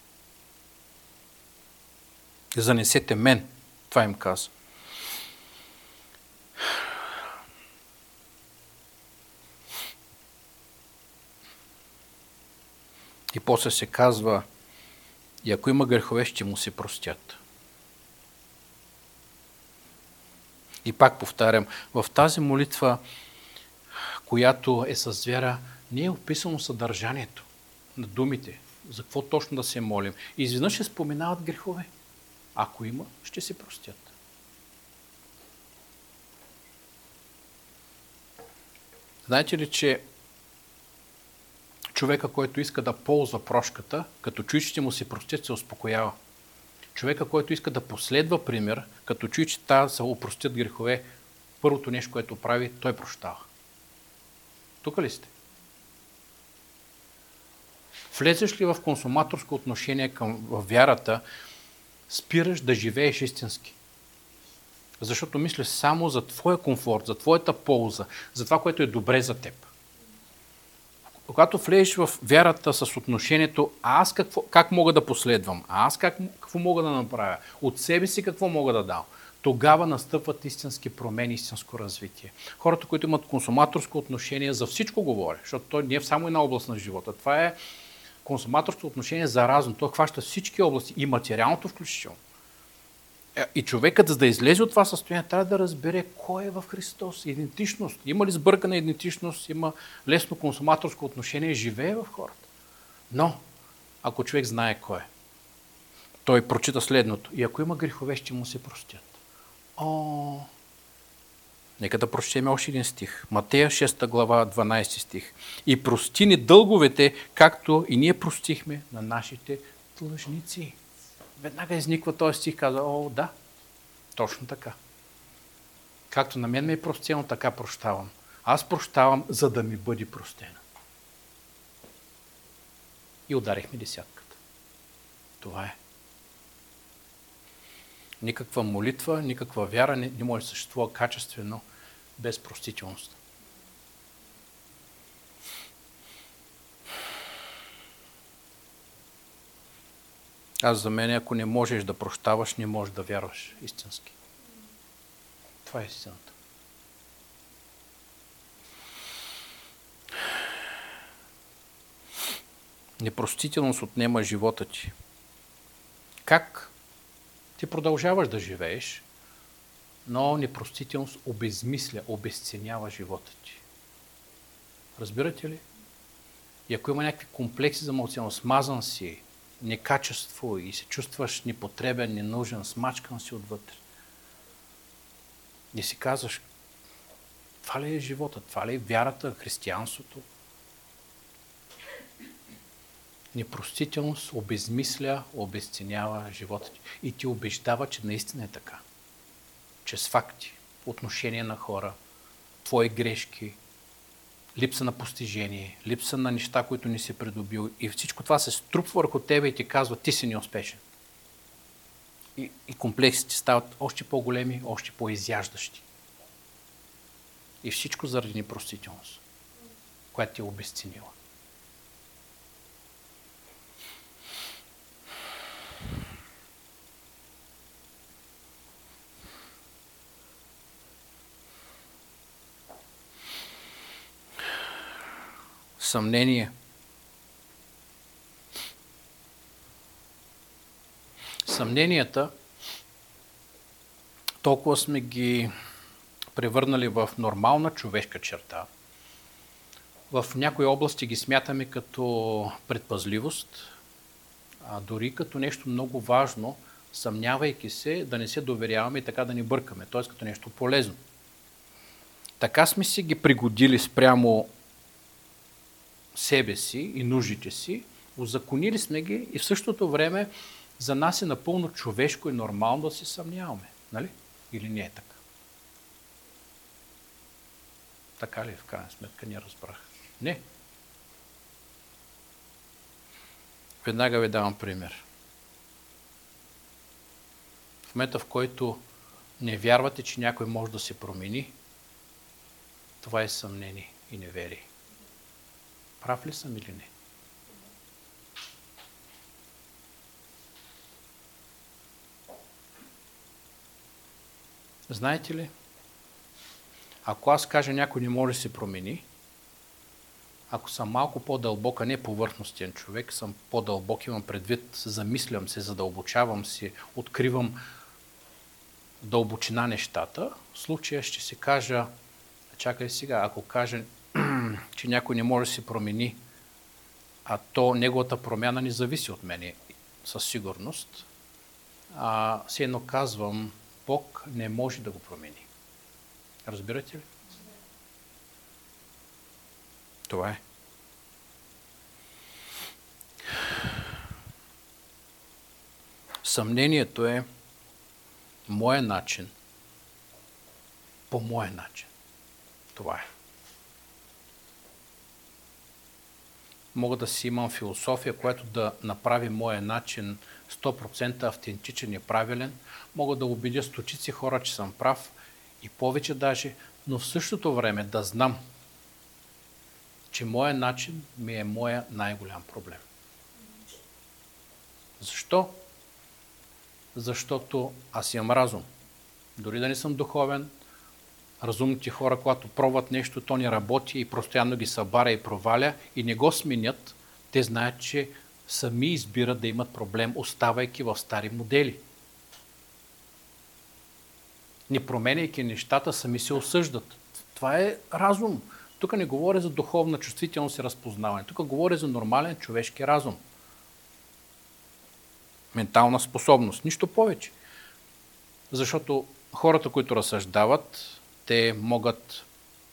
Занесете мен. Това им каза. И после се казва, и ако има грехове, ще му се простят. И пак повтарям, в тази молитва, която е с вяра, не е описано съдържанието на думите, за какво точно да се молим. И изведнъж ще споменават грехове. Ако има, ще се простят. Знаете ли, че човека, който иска да ползва прошката, като чуе, че ще му се простят, се успокоява. Човека, който иска да последва пример, като чуе, че трябва да се опростят грехове, първото нещо, което прави, той прощава. Тук ли сте? Влезеш ли в консуматорско отношение към вярата, спираш да живееш истински. Защото мислиш само за твоя комфорт, за твоята полза, за това, което е добре за теб. Когато влезеш в вярата с отношението, аз как мога да последвам, аз какво мога да направя, от себе си какво мога да дам, тогава настъпват истински промени, истинско развитие. Хората, които имат консуматорско отношение, за всичко говоря, защото той не е само една област на живота. Това е консуматорско отношение заразно. Той хваща всички области и материалното включително. И човекът, за да излезе от това състояние, трябва да разбере кой е в Христос. Идентичност. Има ли сбъркана идентичност, има лесно консуматорско отношение, живее в хората. Но, ако човек знае кой е, той прочита следното. И ако има грехове, ще му се простят. Нека да прочетем още един стих. Матея 6 глава, 12 стих. И прости ни дълговете, както и ние простихме на нашите длъжници. Веднага изниква този стих, казва, да, точно така. Както на мен ме е простено, така прощавам. Аз прощавам, за да ми бъде простено. И ударихме десятката. Това е. Никаква молитва, никаква вяра не може да съществува качествено без простителност. За мен, ако не можеш да прощаваш, не можеш да вярваш истински. Това е истината. Непростителност отнема живота ти. Как? Ти продължаваш да живееш, но непростителност обезмисля, обезценява живота ти. Разбирате ли? И ако има някакви комплекси за малцинност, смазан си, некачество и се чувстваш непотребен, ненужен, смачкан си отвътре. И си казваш, това ли е живота, това ли е вярата, християнството? Непростителност обезмисля, обезценява живота ти. И ти убеждава, че наистина е така. Чрез факти, отношения на хора, твои грешки, липса на постижение, липса на неща, които не си придобил. И всичко това се струпва върху тебе и ти казва, ти си неуспешен. И комплексите стават още по-големи, още по-изяждащи. И всичко заради непростителност, която ти е обезценила. Съмнение. Съмненията толкова сме ги превърнали в нормална човешка черта. В някои области ги смятаме като предпазливост, а дори като нещо много важно, съмнявайки се, да не се доверяваме и така да не бъркаме, т.е. като нещо полезно. Така сме си ги пригодили спрямо себе си и нуждите си, узаконили сме ги и в същото време за нас е напълно човешко и нормално да се съмняваме. Нали? Или не е така? Така ли в крайна сметка? Не разбрах. Не. Веднага ви давам пример. В момента, в който не вярвате, че някой може да се промени, това е съмнение и неверие. Прав ли съм или не? Знаете ли, ако аз кажа някой не може да се промени, ако съм малко по-дълбок, а не повърхностен човек, съм по-дълбок, имам предвид, замислям се, задълбочавам се, откривам дълбочина нещата, в случая ще се кажа, чакай сега, ако кажа, че някой не може да се промени, а то неговата промяна не зависи от мене със сигурност, все едно казвам, Бог не може да го промени. Разбирате ли? Това е. Съмнението е моя начин, по моя начин. Това е. Мога да си имам философия, която да направи моя начин 100% автентичен и правилен. Мога да убедя стотици хора, че съм прав и повече даже, но в същото време да знам, че моя начин ми е моя най-голям проблем. Защо? Защото аз имам разум. Дори да не съм духовен, разумните хора, когато пробват нещо, то не работи и постоянно ги събаря и проваля и не го сменят, те знаят, че сами избират да имат проблем, оставайки в стари модели. Не променяйки нещата, сами се осъждат. Това е разум. Тук не говоря за духовна чувствителност и разпознаване. Тук говоря за нормален човешки разум. Ментална способност. Нищо повече. Защото хората, които разсъждават, те могат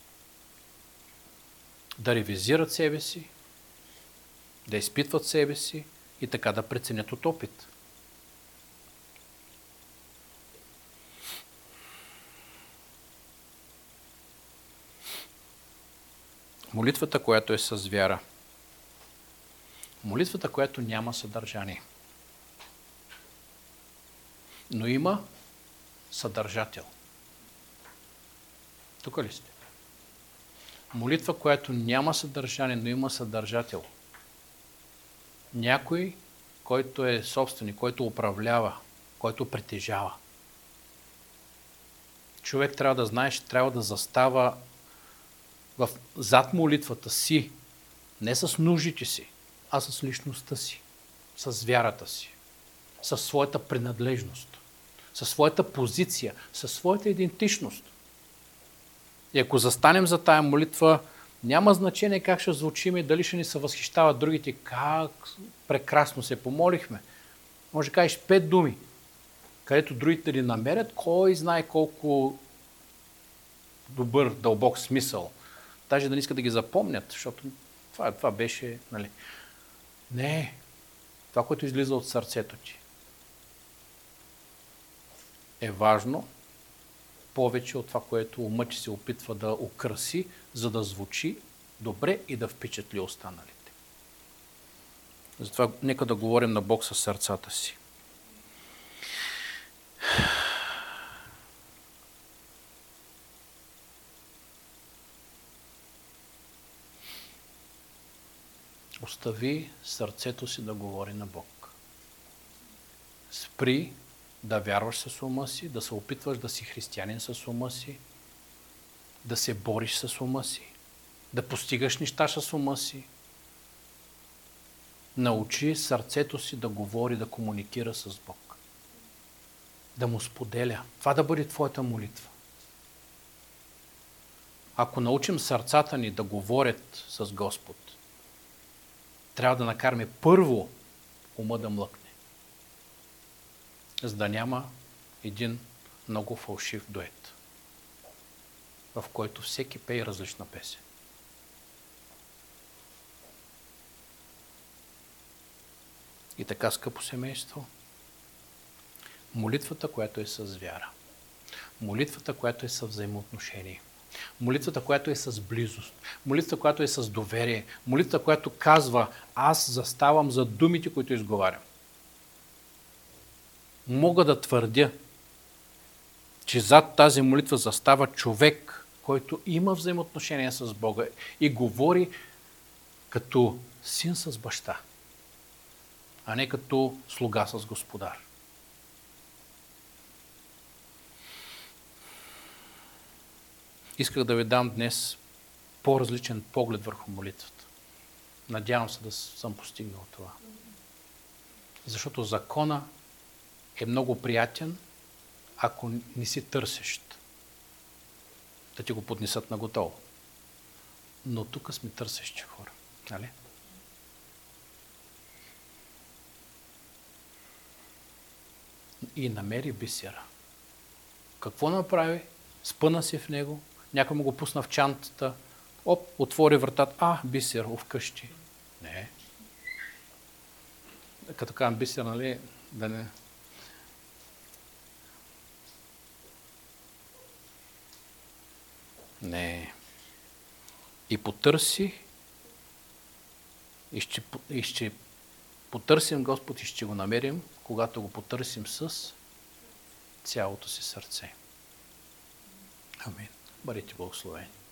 да ревизират себе си, да изпитват себе си и така да преценят от опит. Молитвата, която е с вяра. Молитвата, която няма съдържание. Но има съдържател. Тук ли сте? Молитва, която няма съдържание, но има съдържател. Някой, който е собственик, който управлява, който притежава. Човек трябва да знае, че трябва да застава зад молитвата си, не с нуждите си, а с личността си, с вярата си, със своята принадлежност, със своята позиция, със своята идентичност. И ако застанем за тая молитва, няма значение как ще звучим и дали ще ни се възхищават другите, как прекрасно се помолихме. Може да кажеш 5 думи, където другите ни намерят, кой знае колко добър, дълбок смисъл. Даже да не искат да ги запомнят, защото това беше... Нали. Не, това, което излиза от сърцето ти, е важно повече от това, което умът се опитва да украси, за да звучи добре и да впечатли останалите. Затова нека да говорим на Бог със сърцата си. Остави сърцето си да говори на Бог. Спри да вярваш с ума си, да се опитваш да си християнин с ума си, да се бориш с ума си, да постигаш неща с ума си. Научи сърцето си да говори, да комуникира с Бог. Да му споделя. Това да бъде твоята молитва. Ако научим сърцата ни да говорят с Господ, трябва да накараме първо ума да млъкне, за да няма един много фалшив дует, в който всеки пее различна песен. И така, скъпо семейство, молитвата, която е с вяра, молитвата, която е със взаимоотношение, Молитвата, която е с близост. Молитвата, която е с доверие. Молитвата, която казва, аз заставам за думите, които изговарям. Мога да твърдя, че зад тази молитва застава човек, който има взаимоотношения с Бога и говори като син с баща, а не като слуга с господар. Исках да ви дам днес по-различен поглед върху молитвата. Надявам се да съм постигнал това. Защото закона е много приятен, ако не си търсещ да ти го поднесат на готово. Но тук сме търсещи хора. Нали? И намери бисера. Какво направи? Спъна се в него, някой му го пусна в чантата, отвори вратата, бисер, вкъщи. Не. Като казвам бисер, нали, да не... Не. И потърси, и ще потърсим Господ и ще го намерим, когато го потърсим с цялото си сърце. Амин. Бъдете благословени.